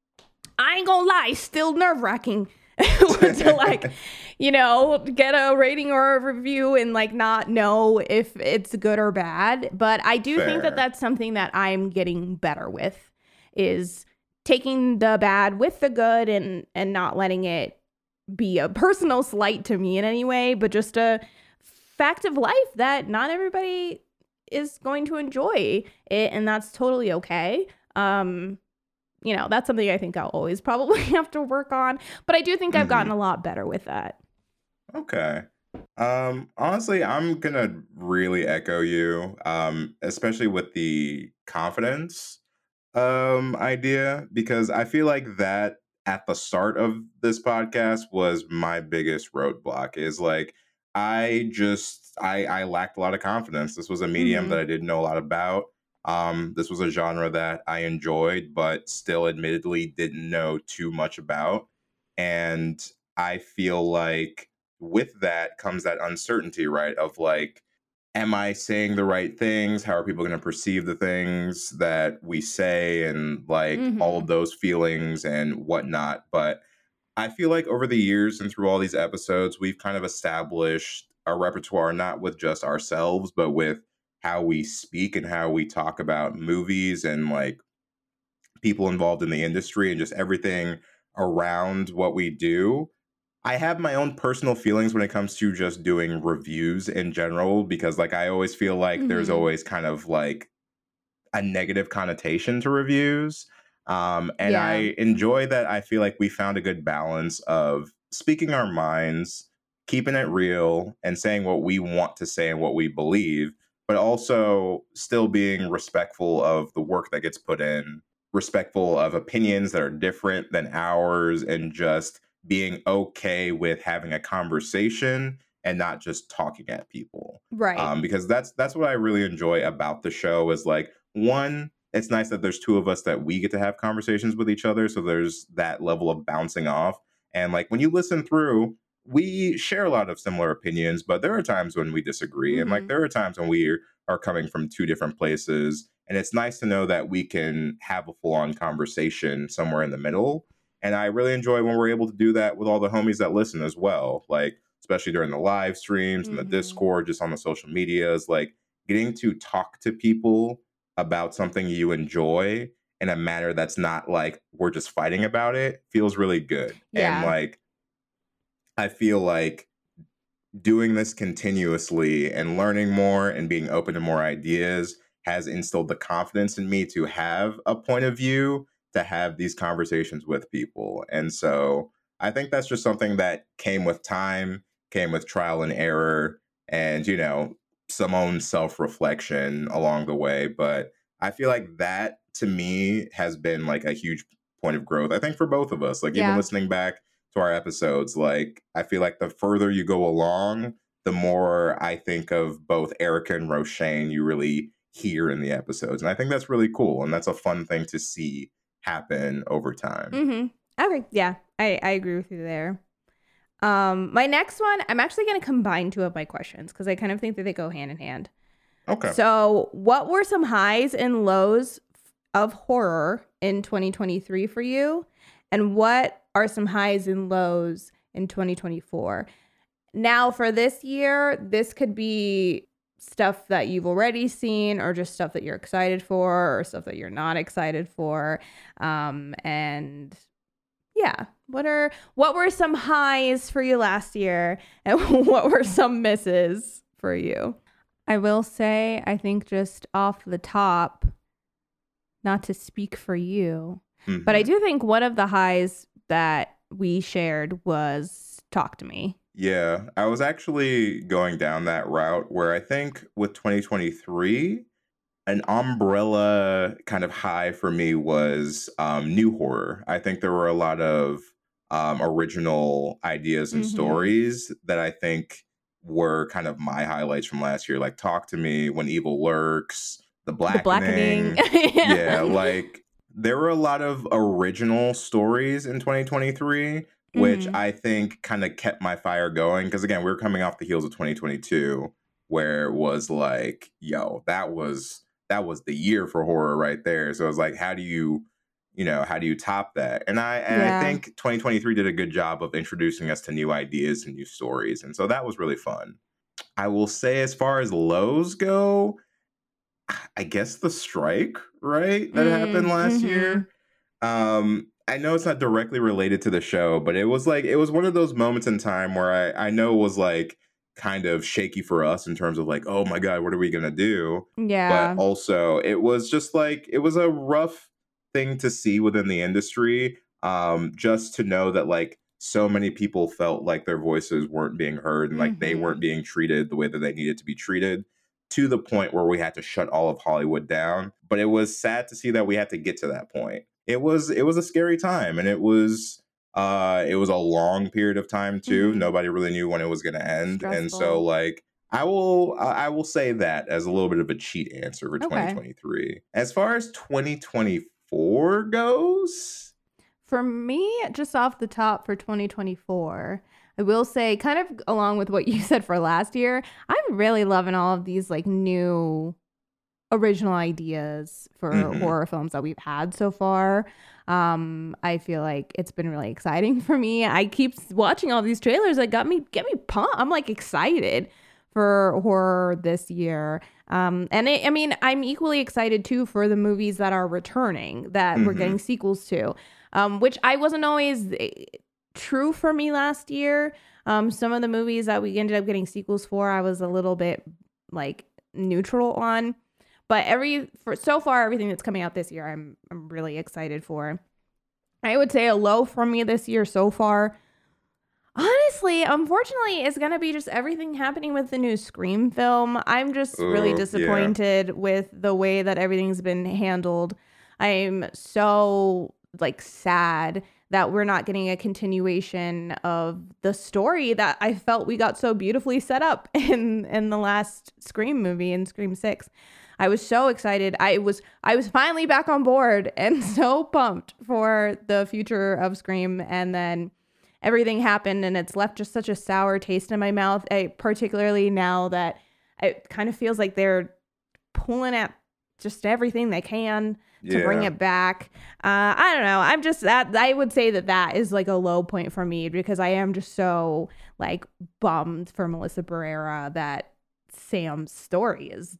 I ain't gonna lie, still nerve wracking to like, you know, get a rating or a review and like not know if it's good or bad. But I do Fair. think that that's something that I'm getting better with, is taking the bad with the good and and not letting it be a personal slight to me in any way, but just a fact of life that not everybody is going to enjoy it, and that's totally okay. Um, you know, that's something I think I'll always probably have to work on, but I do think mm-hmm. I've gotten a lot better with that. Okay. Um, honestly, I'm gonna really echo you, um, especially with the confidence um idea, because I feel like that at the start of this podcast was my biggest roadblock. Is like I just I I lacked a lot of confidence. This was a medium mm-hmm. that I didn't know a lot about. Um, this was a genre that I enjoyed, but still admittedly didn't know too much about. And I feel like with that comes that uncertainty, right? Of like, am I saying the right things? How are people going to perceive the things that we say, and like mm-hmm. all of those feelings and whatnot. But I feel like over the years and through all these episodes, we've kind of established a repertoire, not with just ourselves, but with how we speak and how we talk about movies and like people involved in the industry and just everything around what we do. I have my own personal feelings when it comes to just doing reviews in general, because like I always feel like mm-hmm. there's always kind of like a negative connotation to reviews. Um, and yeah. I enjoy that. I feel like we found a good balance of speaking our minds, keeping it real, and saying what we want to say and what we believe, but also still being respectful of the work that gets put in, respectful of opinions that are different than ours, and just being okay with having a conversation and not just talking at people. Right. Um, because that's that's what I really enjoy about the show, is like, one, it's nice that there's two of us that we get to have conversations with each other. So there's that level of bouncing off. And like when you listen through, we share a lot of similar opinions, but there are times when we disagree. Mm-hmm. And like there are times when we are coming from two different places. And it's nice to know that we can have a full-on conversation somewhere in the middle. And I really enjoy when we're able to do that with all the homies that listen as well. Like, especially during the live streams and mm-hmm. the Discord, just on the social medias, like getting to talk to people about something you enjoy in a manner that's not like we're just fighting about it feels really good. Yeah. And like, I feel like doing this continuously and learning more and being open to more ideas has instilled the confidence in me to have a point of view, to have these conversations with people. And so I think that's just something that came with time, came with trial and error, and, you know, some own self-reflection along the way. But I feel like that to me has been like a huge point of growth, I think, for both of us. Like yeah. even listening back to our episodes, like I feel like the further you go along, the more I think of both Erica and Roshane you really hear in the episodes. And I think that's really cool. And that's a fun thing to see happen over time. Mm-hmm. Okay. Yeah, I, I agree with you there. Um, my next one, I'm actually going to combine two of my questions because I kind of think that they go hand in hand. Okay. So what were some highs and lows of horror in twenty twenty-three for you? And what are some highs and lows in twenty twenty-four? Now, for this year, this could be stuff that you've already seen or just stuff that you're excited for or stuff that you're not excited for. Um, and yeah, what are what were some highs for you last year and what were some misses for you? I will say, I think just off the top, not to speak for you, mm-hmm. but I do think one of the highs that we shared was Talk to Me. Yeah, I was actually going down that route where I think with twenty twenty-three, an umbrella kind of high for me was um, new horror. I think there were a lot of um, original ideas and mm-hmm. stories that I think were kind of my highlights from last year. Like Talk to Me, When Evil Lurks, The Blackening. The Blackening. yeah. yeah, like there were a lot of original stories in twenty twenty-three, which mm-hmm. I think kind of kept my fire going. Because again, we were coming off the heels of twenty twenty-two, where it was like, yo, that was that was the year for horror right there. So it was like, how do you, you know, how do you top that? And I and yeah. I think twenty twenty-three did a good job of introducing us to new ideas and new stories. And so that was really fun. I will say, as far as lows go, I guess the strike, right, that mm, happened last mm-hmm. year. Um, I know it's not directly related to the show, but it was like, it was one of those moments in time where I, I know was like kind of shaky for us in terms of like, oh my God, what are we going to do? Yeah. But also it was just like, it was a rough thing to see within the industry. Um, just to know that like so many people felt like their voices weren't being heard and like mm-hmm. they weren't being treated the way that they needed to be treated, to the point where we had to shut all of Hollywood down. But it was sad to see that we had to get to that point. It was it was a scary time, and it was uh it was a long period of time too. Mm-hmm. Nobody really knew when it was going to end. Stressful. And so like I will I will say that as a little bit of a cheat answer for okay. twenty twenty-three. As far as twenty twenty-four goes, for me, just off the top for twenty twenty-four, I will say, kind of along with what you said for last year, I'm really loving all of these like new original ideas for mm-hmm. horror films that we've had so far. Um, I feel like it's been really exciting for me. I keep watching all these trailers that got me, get me pumped. I'm like excited for horror this year. Um, and it, I mean, I'm equally excited too for the movies that are returning that mm-hmm. we're getting sequels to, um, which I wasn't always true for me last year. Um, some of the movies that we ended up getting sequels for, I was a little bit like neutral on. But every for so far, everything that's coming out this year, I'm I'm really excited for. I would say a low for me this year so far, honestly, unfortunately, is gonna be just everything happening with the new Scream film. I'm just Ooh, really disappointed yeah. with the way that everything's been handled. I'm so like sad that we're not getting a continuation of the story that I felt we got so beautifully set up in in the last Scream movie, in Scream six. I was so excited. I was I was finally back on board and so pumped for the future of Scream. And then everything happened and it's left just such a sour taste in my mouth. I, particularly now that it kind of feels like they're pulling at just everything they can to yeah. bring it back. Uh, I don't know. I'm just that I would say that that is like a low point for me because I am just so like bummed for Melissa Barrera that Sam's story is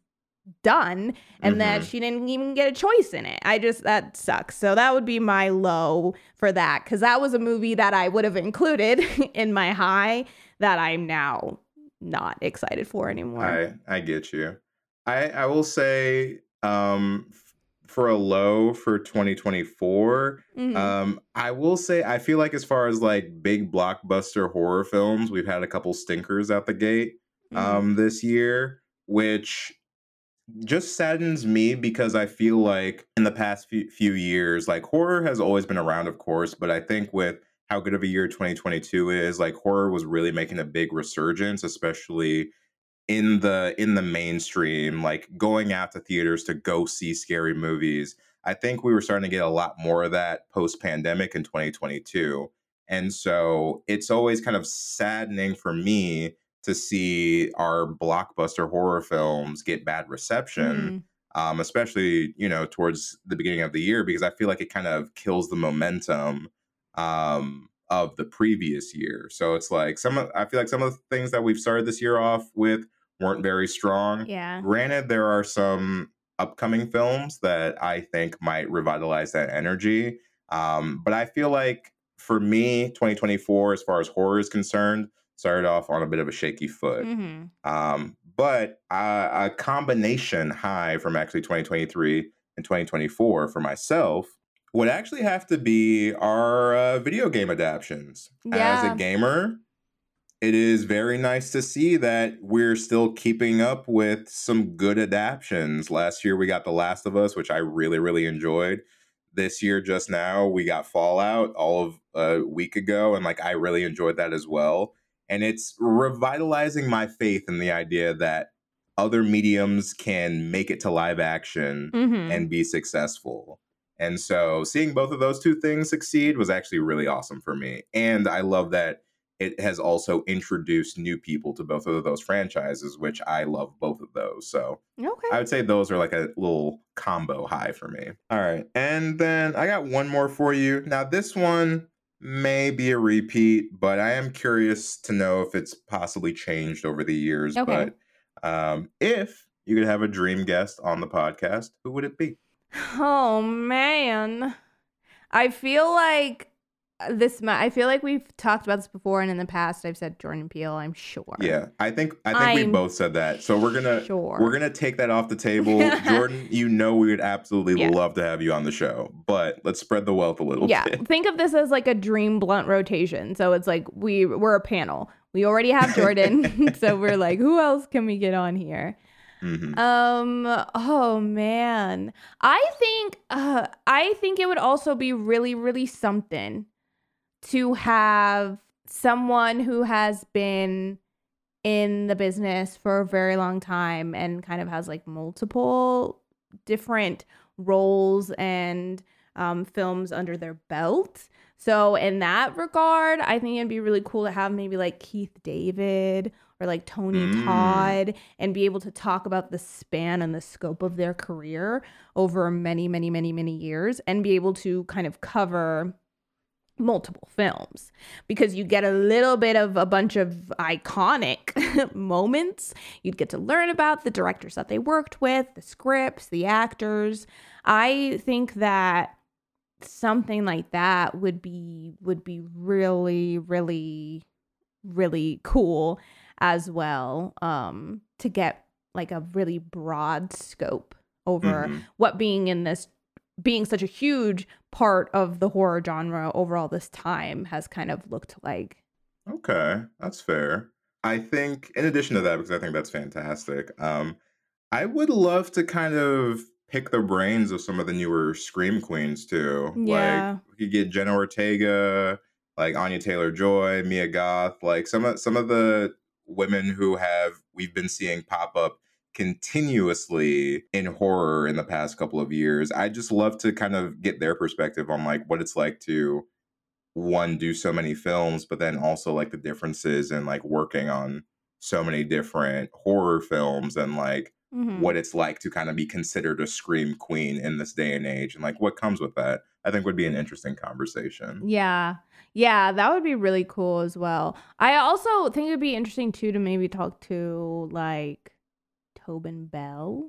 done and mm-hmm. that she didn't even get a choice in it. I just that sucks. So that would be my low for that, because that was a movie that I would have included in my high that I'm now not excited for anymore. I I get you. I I will say um for a low for twenty twenty-four, mm-hmm. um I will say I feel like as far as like big blockbuster horror films, we've had a couple stinkers out the gate mm-hmm. um this year, which just saddens me because I feel like in the past few, few years, like horror has always been around, of course, but I think with how good of a year twenty twenty-two is. Like horror was really making a big resurgence, especially in the in the mainstream, like going out to theaters to go see scary movies. I think we were starting to get a lot more of that post pandemic in twenty twenty-two. And so it's always kind of saddening for me to see our blockbuster horror films get bad reception, Mm. um, especially, you know, towards the beginning of the year, because I feel like it kind of kills the momentum um, of the previous year. So it's like some of, I feel like some of the things that we've started this year off with weren't very strong. Yeah. Granted, there are some upcoming films that I think might revitalize that energy. Um, but I feel like for me, twenty twenty-four, as far as horror is concerned, started off on a bit of a shaky foot. Mm-hmm. Um, but uh, a combination high from actually twenty twenty-three and twenty twenty-four for myself would actually have to be our uh, video game adaptions. As a Yeah. gamer, it is very nice to see that we're still keeping up with some good adaptions. Last year we got The Last of Us, which I really, really enjoyed. This year, just now, we got Fallout all of a week ago, and like I really enjoyed that as well. And it's revitalizing my faith in the idea that other mediums can make it to live action Mm-hmm. and be successful. And so seeing both of those two things succeed was actually really awesome for me. And I love that it has also introduced new people to both of those franchises, which I love both of those. So Okay. I would say those are like a little combo high for me. All right. And then I got one more for you. Now, this one may be a repeat, but I am curious to know if it's possibly changed over the years. Okay. But um, if you could have a dream guest on the podcast, who would it be? Oh man, I feel like this. ma- I feel like we've talked about this before, and in the past, I've said Jordan Peele. I'm sure. Yeah, I think I think we I'm both said that. So we're gonna Sure. we're gonna take that off the table. Jordan, you know we would absolutely Yeah. love to have you on the show, but let's spread the wealth a little Yeah. bit. Think of this as like a dream blunt rotation. So it's like we we're a panel. We already have Jordan, so we're like, who else can we get on here? Mhm. Um. Oh man, I think. Uh, I think it would also be really, really something to have someone who has been in the business for a very long time and kind of has like multiple different roles and um, films under their belt. So in that regard, I think it'd be really cool to have maybe like Keith David or like Tony Mm. Todd and be able to talk about the span and the scope of their career over many, many, many, many years and be able to kind of cover multiple films, because you get a little bit of a bunch of iconic moments. You'd get to learn about the directors that they worked with, the scripts, the actors. I think that something like that would be would be really, really, really cool as well, um, to get like a really broad scope over Mhm. what being in this being such a huge part of the horror genre over all this time has kind of looked like. Okay, that's fair. I think, in addition to that, because I think that's fantastic, um, I would love to kind of pick the brains of some of the newer Scream Queens too. Yeah. Like, we could get Jenna Ortega, like Anya Taylor-Joy, Mia Goth, like some of some of the women who have we've been seeing pop up continuously in horror in the past couple of years. I just love to kind of get their perspective on like what it's like to one do so many films, but then also like the differences in like working on so many different horror films and like Mhm. what it's like to kind of be considered a Scream Queen in this day and age and like what comes with that. I think would be an interesting conversation. Yeah. Yeah, that would be really cool as well. I also think it'd be interesting too to maybe talk to like Tobin Bell.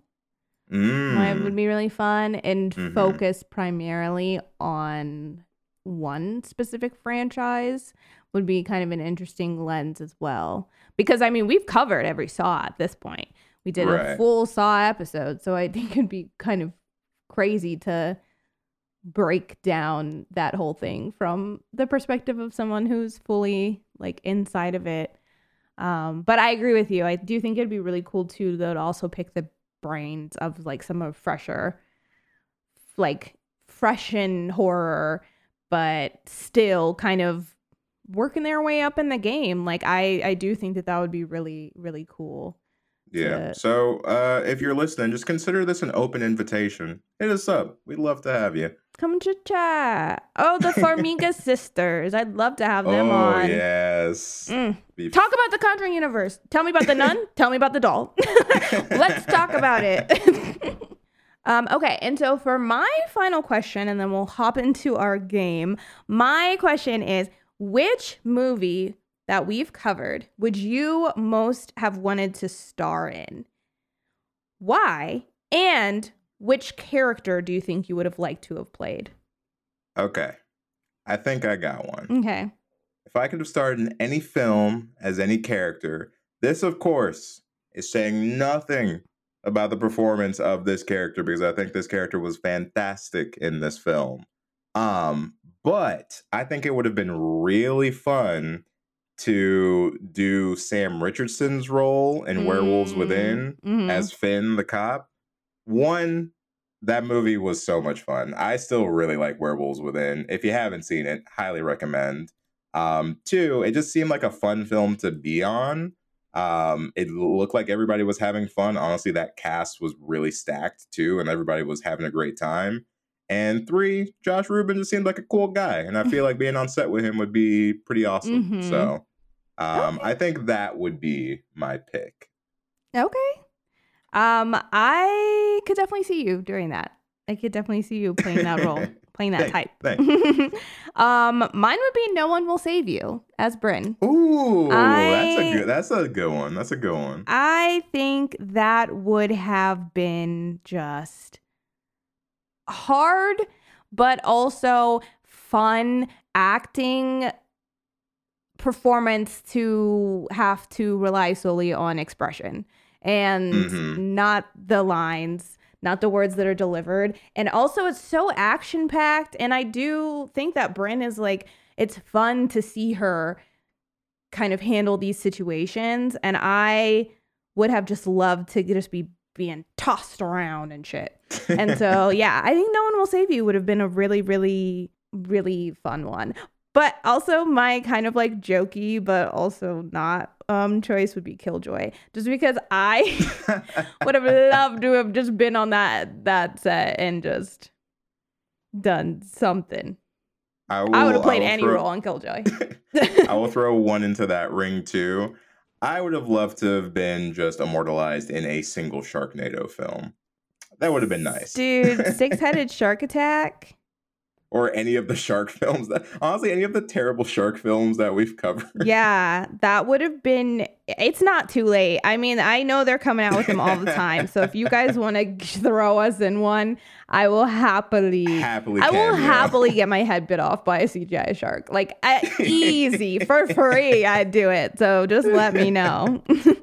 Might would Mm. be really fun and Mhm. focus primarily on one specific franchise would be kind of an interesting lens as well. Because I mean, we've covered every Saw at this point. We did a Right. full Saw episode, so I think it'd be kind of crazy to break down that whole thing from the perspective of someone who's fully like inside of it. Um, but I agree with you. I do think it'd be really cool too, though, to also pick the brains of like some of fresher, like fresh in horror, but still kind of working their way up in the game. Like I, I do think that that would be really, really cool. Yeah. to- So uh, if you're listening, just consider this an open invitation. Hit us up. We'd love to have you. Come to chat. Oh, the Farmiga sisters. I'd love to have them oh, on. yes. Mm. Be- Talk about the Conjuring universe. Tell me about the nun. Tell me about the doll. Let's talk about it. um, okay, and so for my final question, and then we'll hop into our game. My question is, which movie that we've covered would you most have wanted to star in? Why? And which character do you think you would have liked to have played? Okay. I think I got one. Okay. If I could have starred in any film as any character, this, of course, is saying nothing about the performance of this character because I think this character was fantastic in this film. Um, but I think it would have been really fun to do Sam Richardson's role in Werewolves Within Mhm. as Finn the cop. One, that movie was so much fun. I still really like Werewolves Within. If you haven't seen it, highly recommend. Um, two, it just seemed like a fun film to be on. Um, it looked like everybody was having fun. Honestly, that cast was really stacked too, and everybody was having a great time. And three, Josh Rubin just seemed like a cool guy, and I feel like being on set with him would be pretty awesome. Mhm. So um, Okay. I think that would be my pick. Okay. Um, I could definitely see you doing that. I could definitely see you playing that role, playing that Thank- type. thanks. um, mine would be No One Will Save You as Bryn. Ooh, that's a I- good. That's a good one. That's a good one. I think that would have been just hard, but also fun acting performance to have to rely solely on expression and Mhm. not the lines, not the words that are delivered. And also it's so action packed. And I do think that Bryn is like, it's fun to see her kind of handle these situations. And I would have just loved to just be being tossed around and shit. And so, yeah, I think No One Will Save You would have been a really, really, really fun one. But also my kind of like jokey, but also not um choice would be Killjoy. Just because I would have loved to have just been on that that set and just done something. I, will, I would have played will any throw, role on Killjoy. I will throw one into that ring too. I would have loved to have been just immortalized in a single Sharknado film. That would have been nice. Dude, Six-Headed Shark Attack. Or any of the shark films that honestly any of the terrible shark films that we've covered. Yeah, that would have been, it's not too late. I mean, I know they're coming out with them all the time. So if you guys want to throw us in one, I will happily Happily I will cameo. happily get my head bit off by a C G I shark. Like I, easy for free, I'd do it. So just let me know.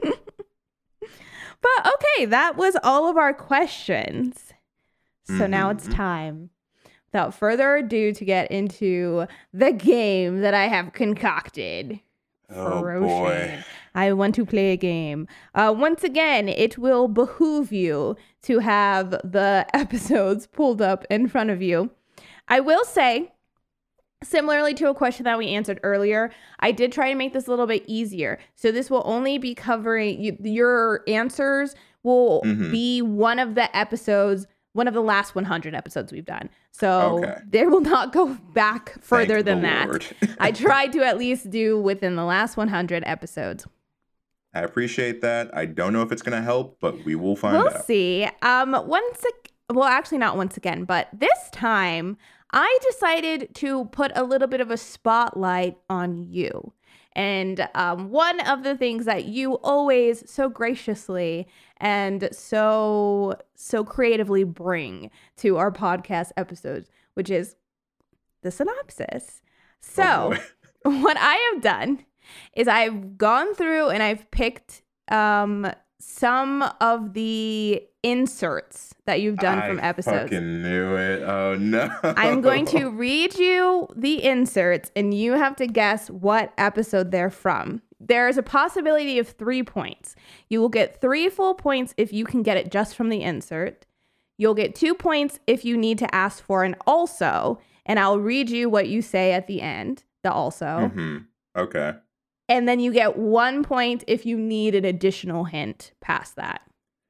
But okay, that was all of our questions. So now it's Mhm. time, without further ado, to get into the game that I have concocted. Oh for boy. Roshan. I want to play a game. Uh, once again, it will behoove you to have the episodes pulled up in front of you. I will say, similarly to a question that we answered earlier, I did try to make this a little bit easier. So this will only be covering, you, your answers will Mhm. be one of the episodes, one of the last one hundred episodes we've done. So Okay. they will not go back further Thank than the that. Lord. I tried to at least do within the last one hundred episodes. I appreciate that. I don't know if it's gonna help, but we will find We'll out. see. Um, once, ag- well, actually not once again, but this time I decided to put a little bit of a spotlight on you. And um, one of the things that you always so graciously and so so creatively bring to our podcast episodes, which is the synopsis. So, Oh, what I have done is I've gone through and I've picked um, some of the inserts that you've done I from episodes. fucking knew it. Oh no. I'm going to read you the inserts and you have to guess what episode they're from. There is a possibility of three points. You will get three full points if you can get it just from the insert. You'll get two points if you need to ask for an also. and I'll read you what you say at the end, the also. Mm-hmm. Okay. And then you get one point if you need an additional hint past that.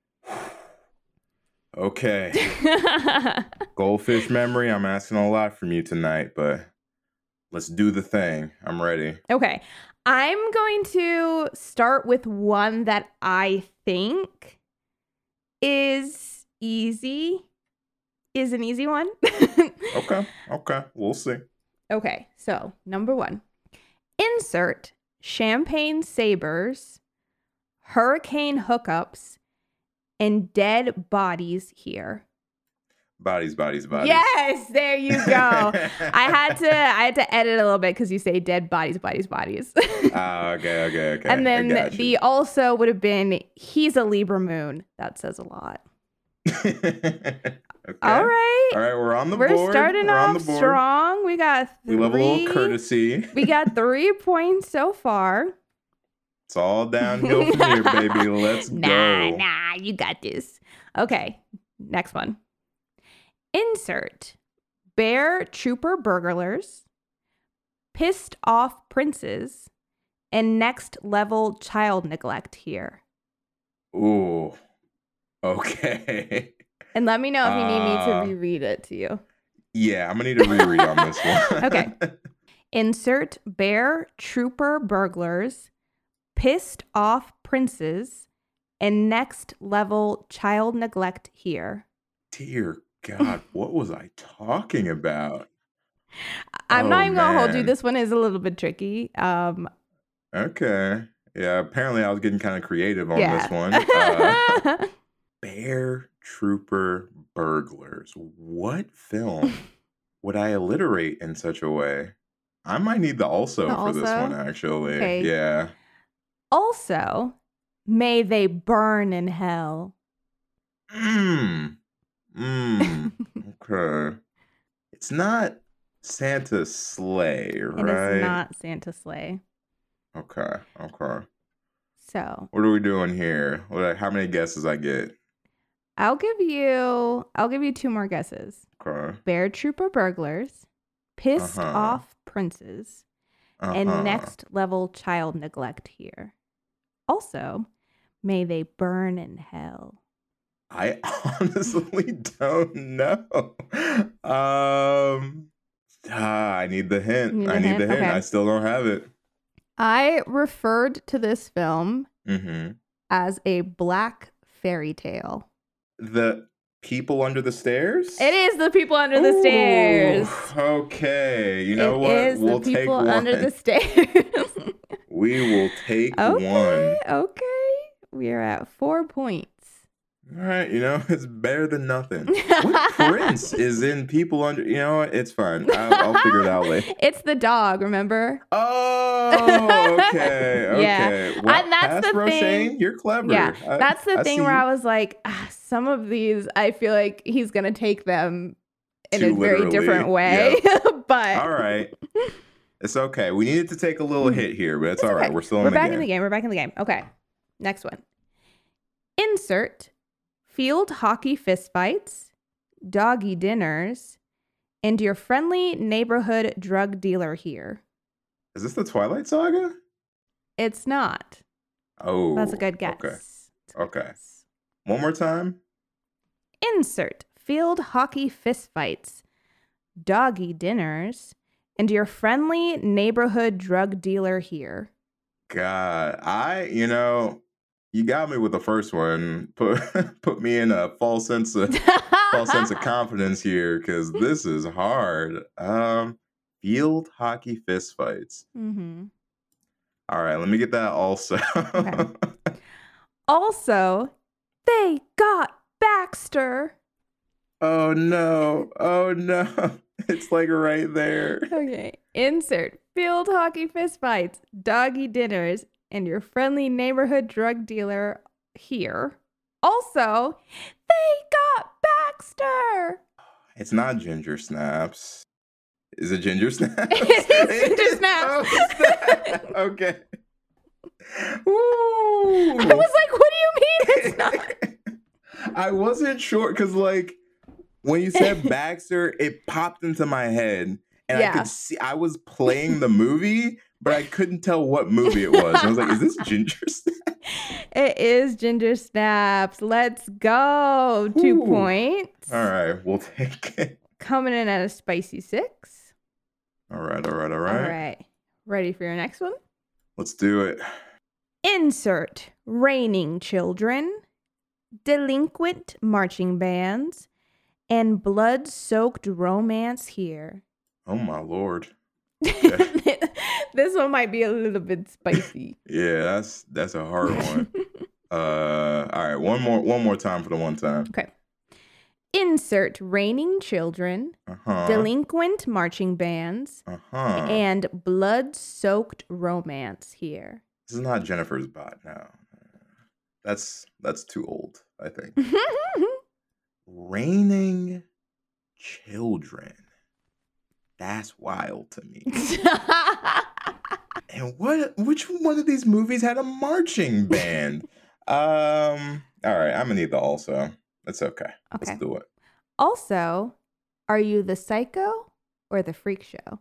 Okay. Goldfish memory, I'm asking a lot from you tonight, but let's do the thing. I'm ready. Okay. I'm going to start with one that I think is easy. Is an easy one. Okay. Okay. We'll see. Okay. So, number one. Insert champagne sabers, hurricane hookups, and dead bodies here. Bodies, bodies, bodies. Yes, there you go. I had to I had to edit a little bit because you say dead bodies, bodies, bodies. Ah, uh, okay, okay, okay. And then the also would have been he's a Libra moon. That says a lot. Okay. All right. All right, we're on the we're board. starting we're off strong. We got three. We love a little courtesy. We got three points so far. It's all downhill from here, baby. Let's nah, go. Nah, nah, you got this. Okay, next one. Insert bear trooper burglars, pissed off princes, and next level child neglect here. Ooh. Okay. And let me know if you need me to Uh, reread it to you. Yeah, I'm gonna need a reread on this one. Okay. Insert bear trooper burglars, pissed off princes, and next level child neglect here. Dear God, what was I talking about? I'm Oh, not even gonna hold you. man. This one is a little bit tricky. Um, Okay. Yeah, apparently I was getting kind of creative on yeah. this one. Uh, Bear Trooper Burglars. What film would I alliterate in such a way? I might need the also The for this also? one, actually. Okay. Yeah. Also, may they burn in hell. Mmm. Mmm. Okay. It's not Santa's sleigh, right? It is not Santa sleigh. Okay. Okay. So What are we doing here? What? How many guesses I get? I'll give you I'll give you two more guesses. Okay. Bear trooper burglars, pissed Uh-huh. off princes, Uh-huh. and next level child neglect here. Also, may they burn in hell. I honestly don't know. Um, ah, I need the hint. You need I a need hint? the hint. Okay. I still don't have it. I referred to this film Mm-hmm. as a black fairy tale. The People Under the Stairs? It is The People Under the Ooh, Stairs. Okay. You know It what? is We'll The take People one. Under the Stairs. We will take Okay, one. okay. We are at four points. All right. You know, it's better than nothing. What prince is in People Under... You know what? It's fine. I'll, I'll figure it out later. It's the dog, remember? Oh, okay. Okay. Yeah. Well, And that's Pass the Roshane, thing- you're clever. Yeah, I- that's the I thing see where you. I was like, ah, some of these, I feel like he's going to take them in Too a very literally. different way. But All right. It's okay. We needed to take a little hit here, but it's, It's all right. okay. We're still in We're the back game. in the game. We're back in the game. Okay. Next one. Insert field hockey fistfights, doggy dinners, and your friendly neighborhood drug dealer here. Is this the Twilight Saga? It's not. Oh. That's a good guess. Okay. It's a good Okay. guess. One more time. Insert field hockey fistfights, doggy dinners, and your friendly neighborhood drug dealer here. God, I, you know, you got me with the first one. Put put me in a false sense of false sense of confidence here because this is hard. Um, field hockey fistfights. Mm-hmm. All right, let me get that also. Okay. Also, they got Baxter. Oh no! Oh no! It's like right there. Okay. Insert field hockey fistfights, doggy dinners, and your friendly neighborhood drug dealer here. Also, they got Baxter. It's not Ginger Snaps. Is it Ginger Snaps? It is Ginger Snaps. Oh, snap. Okay. Ooh. I was like, what do you mean it's not? I wasn't sure because, like, when you said Baxter, it popped into my head, and Yeah. I could see I was playing the movie, but I couldn't tell what movie it was. And I was like, "Is this Ginger Snaps?" It is Ginger Snaps. Let's go. Two Ooh. points. All right, we'll take it. Coming in at a spicy six. All right, all right, all All right. right. Ready for your next one? Let's do it. Insert raining children, delinquent marching bands, and blood-soaked romance here. Oh my lord. Okay. This one might be a little bit spicy. Yeah, that's that's a hard one. uh, all right, one more one more time for the one time. Okay. Insert raining children, Uh-huh. delinquent marching bands, Uh-huh. and blood-soaked romance here. This is not Jennifer's Bot now. That's that's too old, I think. Raining children. That's wild to me. And what which one of these movies had a marching band? um all right, I'm gonna need the also. That's okay. Okay. Let's do it. Also, are you the psycho or the freak show?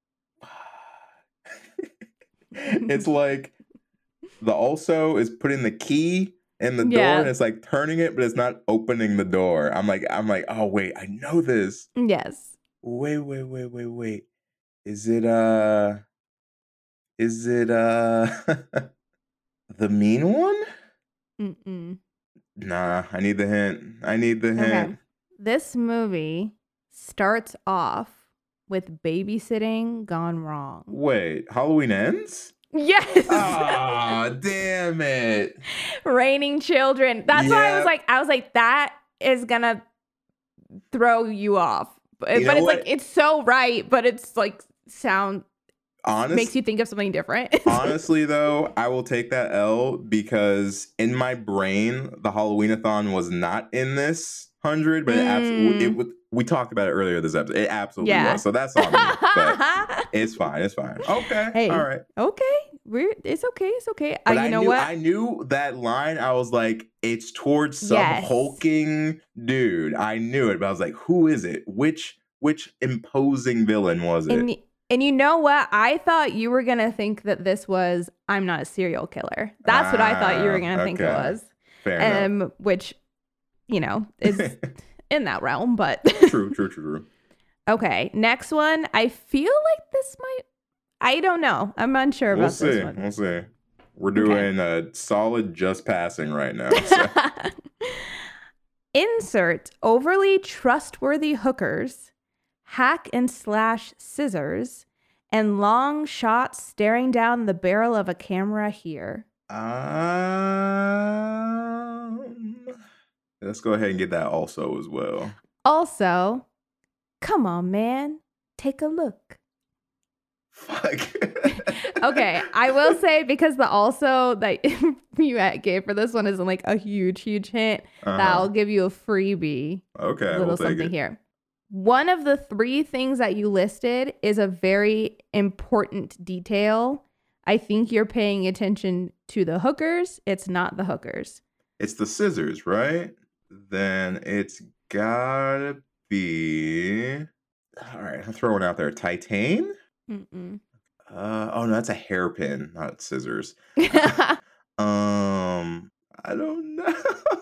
It's like the also is putting the key in the door Yeah. and it's like turning it, but it's not opening the door. I'm like, I'm like, oh wait, I know this. Yes. Wait, wait, wait, wait, wait. Is it uh is it uh the mean one? Mm-mm. Nah, I need the hint. I need the hint. Okay. This movie starts off with babysitting gone wrong. Wait, Halloween Ends? Yes. Ah, damn it. Raining children. That's why I Yeah. was like, I was like, that is gonna throw you off. But, You but know it's what? like it's so right, but it's like sound Honest, makes you think of something different. honestly, though, I will take that L because in my brain, the Halloween-a-thon was not in this hundred, but it absolutely Mm. it would. We talked about it earlier this episode. It absolutely Yeah. was. So that's on me. But it's fine. It's fine. Okay. Hey, All right. Okay, we're it's okay. It's okay. Uh, But you I know knew, what? I knew that line. I was like, it's towards some Yes. hulking dude. I knew it, but I was like, who is it? Which which imposing villain was it? and y- and you know what? I thought you were gonna think that this was I'm not a serial killer. That's what I thought you were gonna Ah, think it okay. was. Fair enough. Um, which, you know, is in that realm. But True, true, true, true. okay, next one. I feel like this might. I don't know. I'm unsure We'll about see. this one. We'll see. We're Okay. doing a solid just passing right now. So. Insert overly trustworthy hookers, hack and slash scissors, and long shots staring down the barrel of a camera here. Um, let's go ahead and get that also as well. Also, come on, man, take a look. Fuck. Okay, I will say because the also that you gave for this one isn't like a huge, huge hint, Uh-huh. that I'll give you a freebie. Okay, A little we'll take something it. here. One of the three things that you listed is a very important detail. I think you're paying attention to the hookers. It's not the hookers. It's the scissors, right? Then it's gotta be. All right, I'm throwing out there. Titan? Mm-mm. Uh, oh no, that's a hairpin, not scissors. Um, I don't know.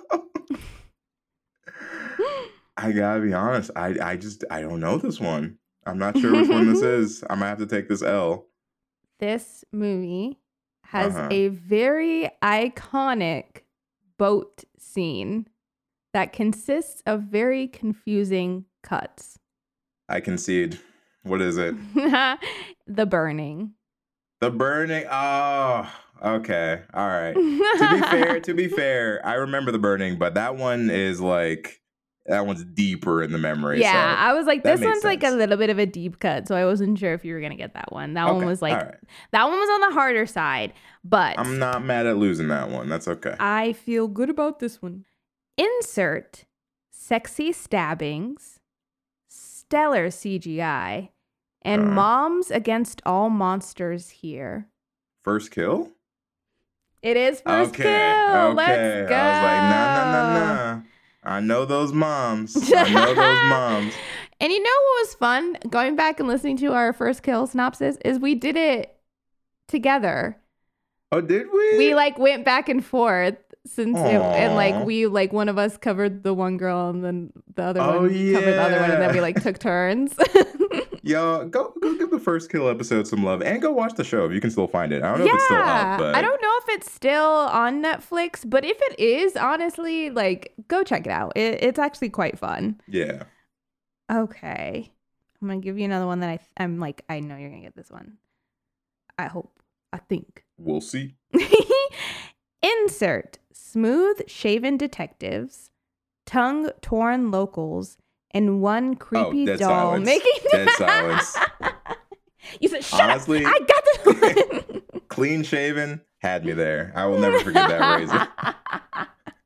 I gotta be honest. I I just I don't know this one. I'm not sure which one this is. I'm gonna have to take this L. This movie has Uh-huh. a very iconic boat scene that consists of very confusing cuts. I concede. What is it? The Burning. The Burning. Oh, okay. All right. To be fair, to be fair, I remember The Burning, but that one is like that one's deeper in the memory. Yeah, so I was like, that this makes one's like a sense. little bit of a deep cut, so I wasn't sure if you were gonna get that one. That one Okay, was like, all right. that one was on the harder side, but I'm not mad at losing that one. That's okay. I feel good about this one. Insert sexy stabbings, stellar C G I, and Uh-huh. moms against all monsters here. First kill? It is first okay. kill. Okay. Let's go. I was like, nah, nah, nah, nah. I know those moms. I know those moms. And you know what was fun? Going back and listening to our first kill synopsis is we did it together. Oh, did we? We like went back and forth since it, and like Aw. we like one of us covered the one girl and then the other Oh, one covered the other one, and then yeah. we like took turns. Y'all, go go give the first kill episode some love and go watch the show if you can still find it. I don't know if it's still Yeah, up, but I don't know if it's still on Netflix, but if it is, honestly, like go check it out. It, it's actually quite fun. yeah. Okay, I'm gonna give you another one that I I'm like I know you're gonna get this one. I hope. I think. We'll see. Insert smooth shaven detectives, tongue torn locals, and one creepy Oh, dead doll silence. making Dead silence. You said, "Shut Honestly- up! I got this one." Clean shaven had me there. I will never forget that razor.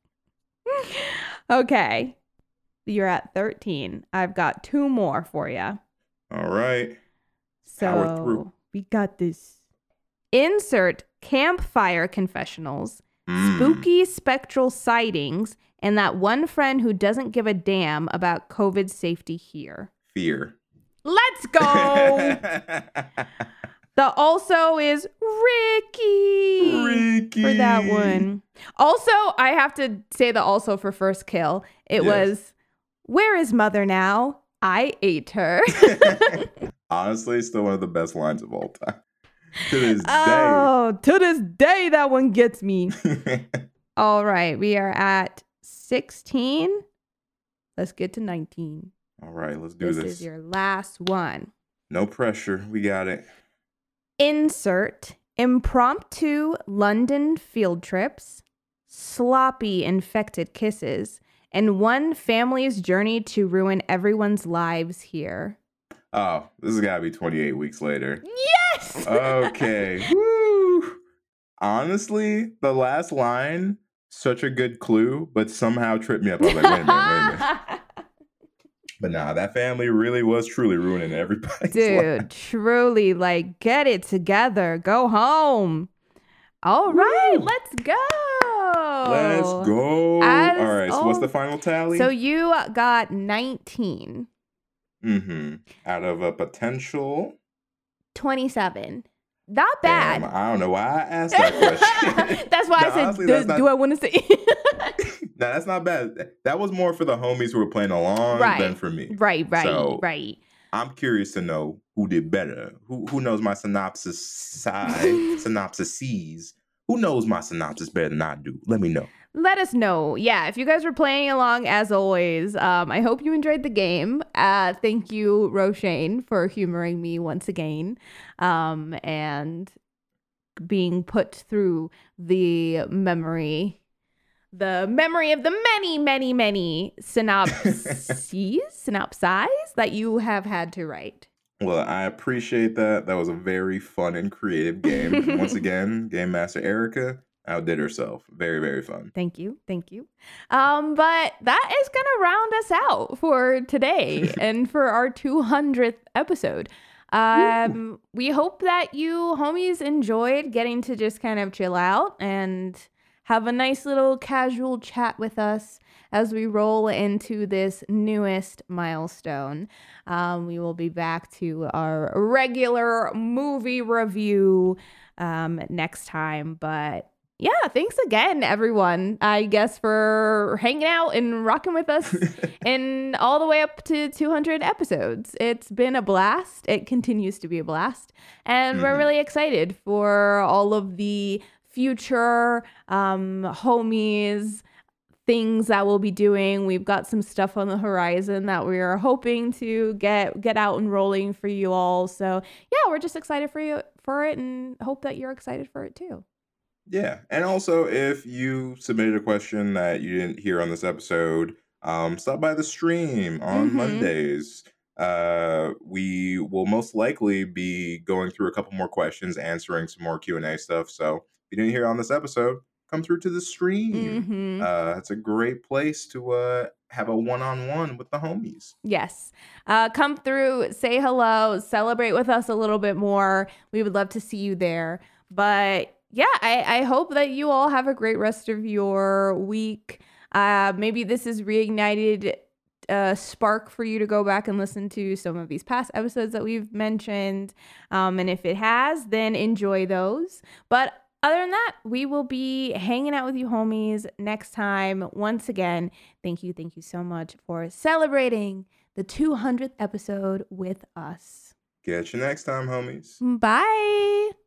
Okay, you're at thirteen. I've got two more for you. All right. Power So through. we got this. Insert campfire confessionals, Mm. spooky spectral sightings, and that one friend who doesn't give a damn about COVID safety here. Fear. Let's go. The also is Ricky, Ricky. for that one. Also, I have to say the also for first kill. It Yes. was, where is mother now? I ate her. Honestly, still one of the best lines of all time. To this Oh, to this day, that one gets me. day. All right, we are at sixteen. Let's get to nineteen. All right, let's do This, this. is your last one. No pressure. We got it. Insert impromptu London field trips, sloppy infected kisses, and one family's journey to ruin everyone's lives here. Oh, this has got to be twenty-eight weeks later. Yes! Okay. Woo! Honestly, the last line, such a good clue, but somehow tripped me up. I was like, wait a minute, wait a minute. But nah, that family really was truly ruining everybody's Dude, life. truly, like, get it together. Go home. All right, Woo! let's go. Let's go. As All right, so what's the al- final tally? So you got nineteen. mm-hmm. Out of a potential... twenty-seven. Not bad. Damn, I don't know why I asked that question. That's why No, I said, honestly, do, that's not- do I want to say? No, that's not bad. That was more for the homies who were playing along Right. than for me. Right, right, So- right. I'm curious to know who did better. Who who knows my synopsis side, synopsis C's? Who knows my synopsis better than I do? Let me know. Let us know. Yeah, if you guys were playing along as always, um, I hope you enjoyed the game. Uh, thank you, Roshane, for humoring me once again, um, and being put through the memory, the memory of the many, many, many synopses, synopses that you have had to write. Well, I appreciate that. That was a very fun and creative game. Once again, Game Master Erica outdid herself. Very, very fun. Thank you. Thank you. Um, but that is going to round us out for today and for our two hundredth episode. Um, we hope that you homies enjoyed getting to just kind of chill out and have a nice little casual chat with us as we roll into this newest milestone. Um, we will be back to our regular movie review um, next time, but yeah, thanks again, everyone, I guess, for hanging out and rocking with us in all the way up to two hundred episodes. It's been a blast. It continues to be a blast. And we're Mhm. really excited for all of the future um, homies, things that we'll be doing. We've got some stuff on the horizon that we are hoping to get get out and rolling for you all. So yeah, we're just excited for you for it and hope that you're excited for it too. Yeah. And also, if you submitted a question that you didn't hear on this episode, um, stop by the stream on Mhm. Mondays. Uh, we will most likely be going through a couple more questions, answering some more Q and A stuff. So if you didn't hear on this episode, come through to the stream. Mhm. Uh, it's a great place to uh, have a one-on-one with the homies. Yes. Uh, come through, say hello, celebrate with us a little bit more. We would love to see you there. But yeah, I, I hope that you all have a great rest of your week. Uh, maybe this has reignited a spark for you to go back and listen to some of these past episodes that we've mentioned. Um, and if it has, then enjoy those. But other than that, we will be hanging out with you homies next time. Once again, thank you. Thank you so much for celebrating the two hundredth episode with us. Catch you next time, homies. Bye.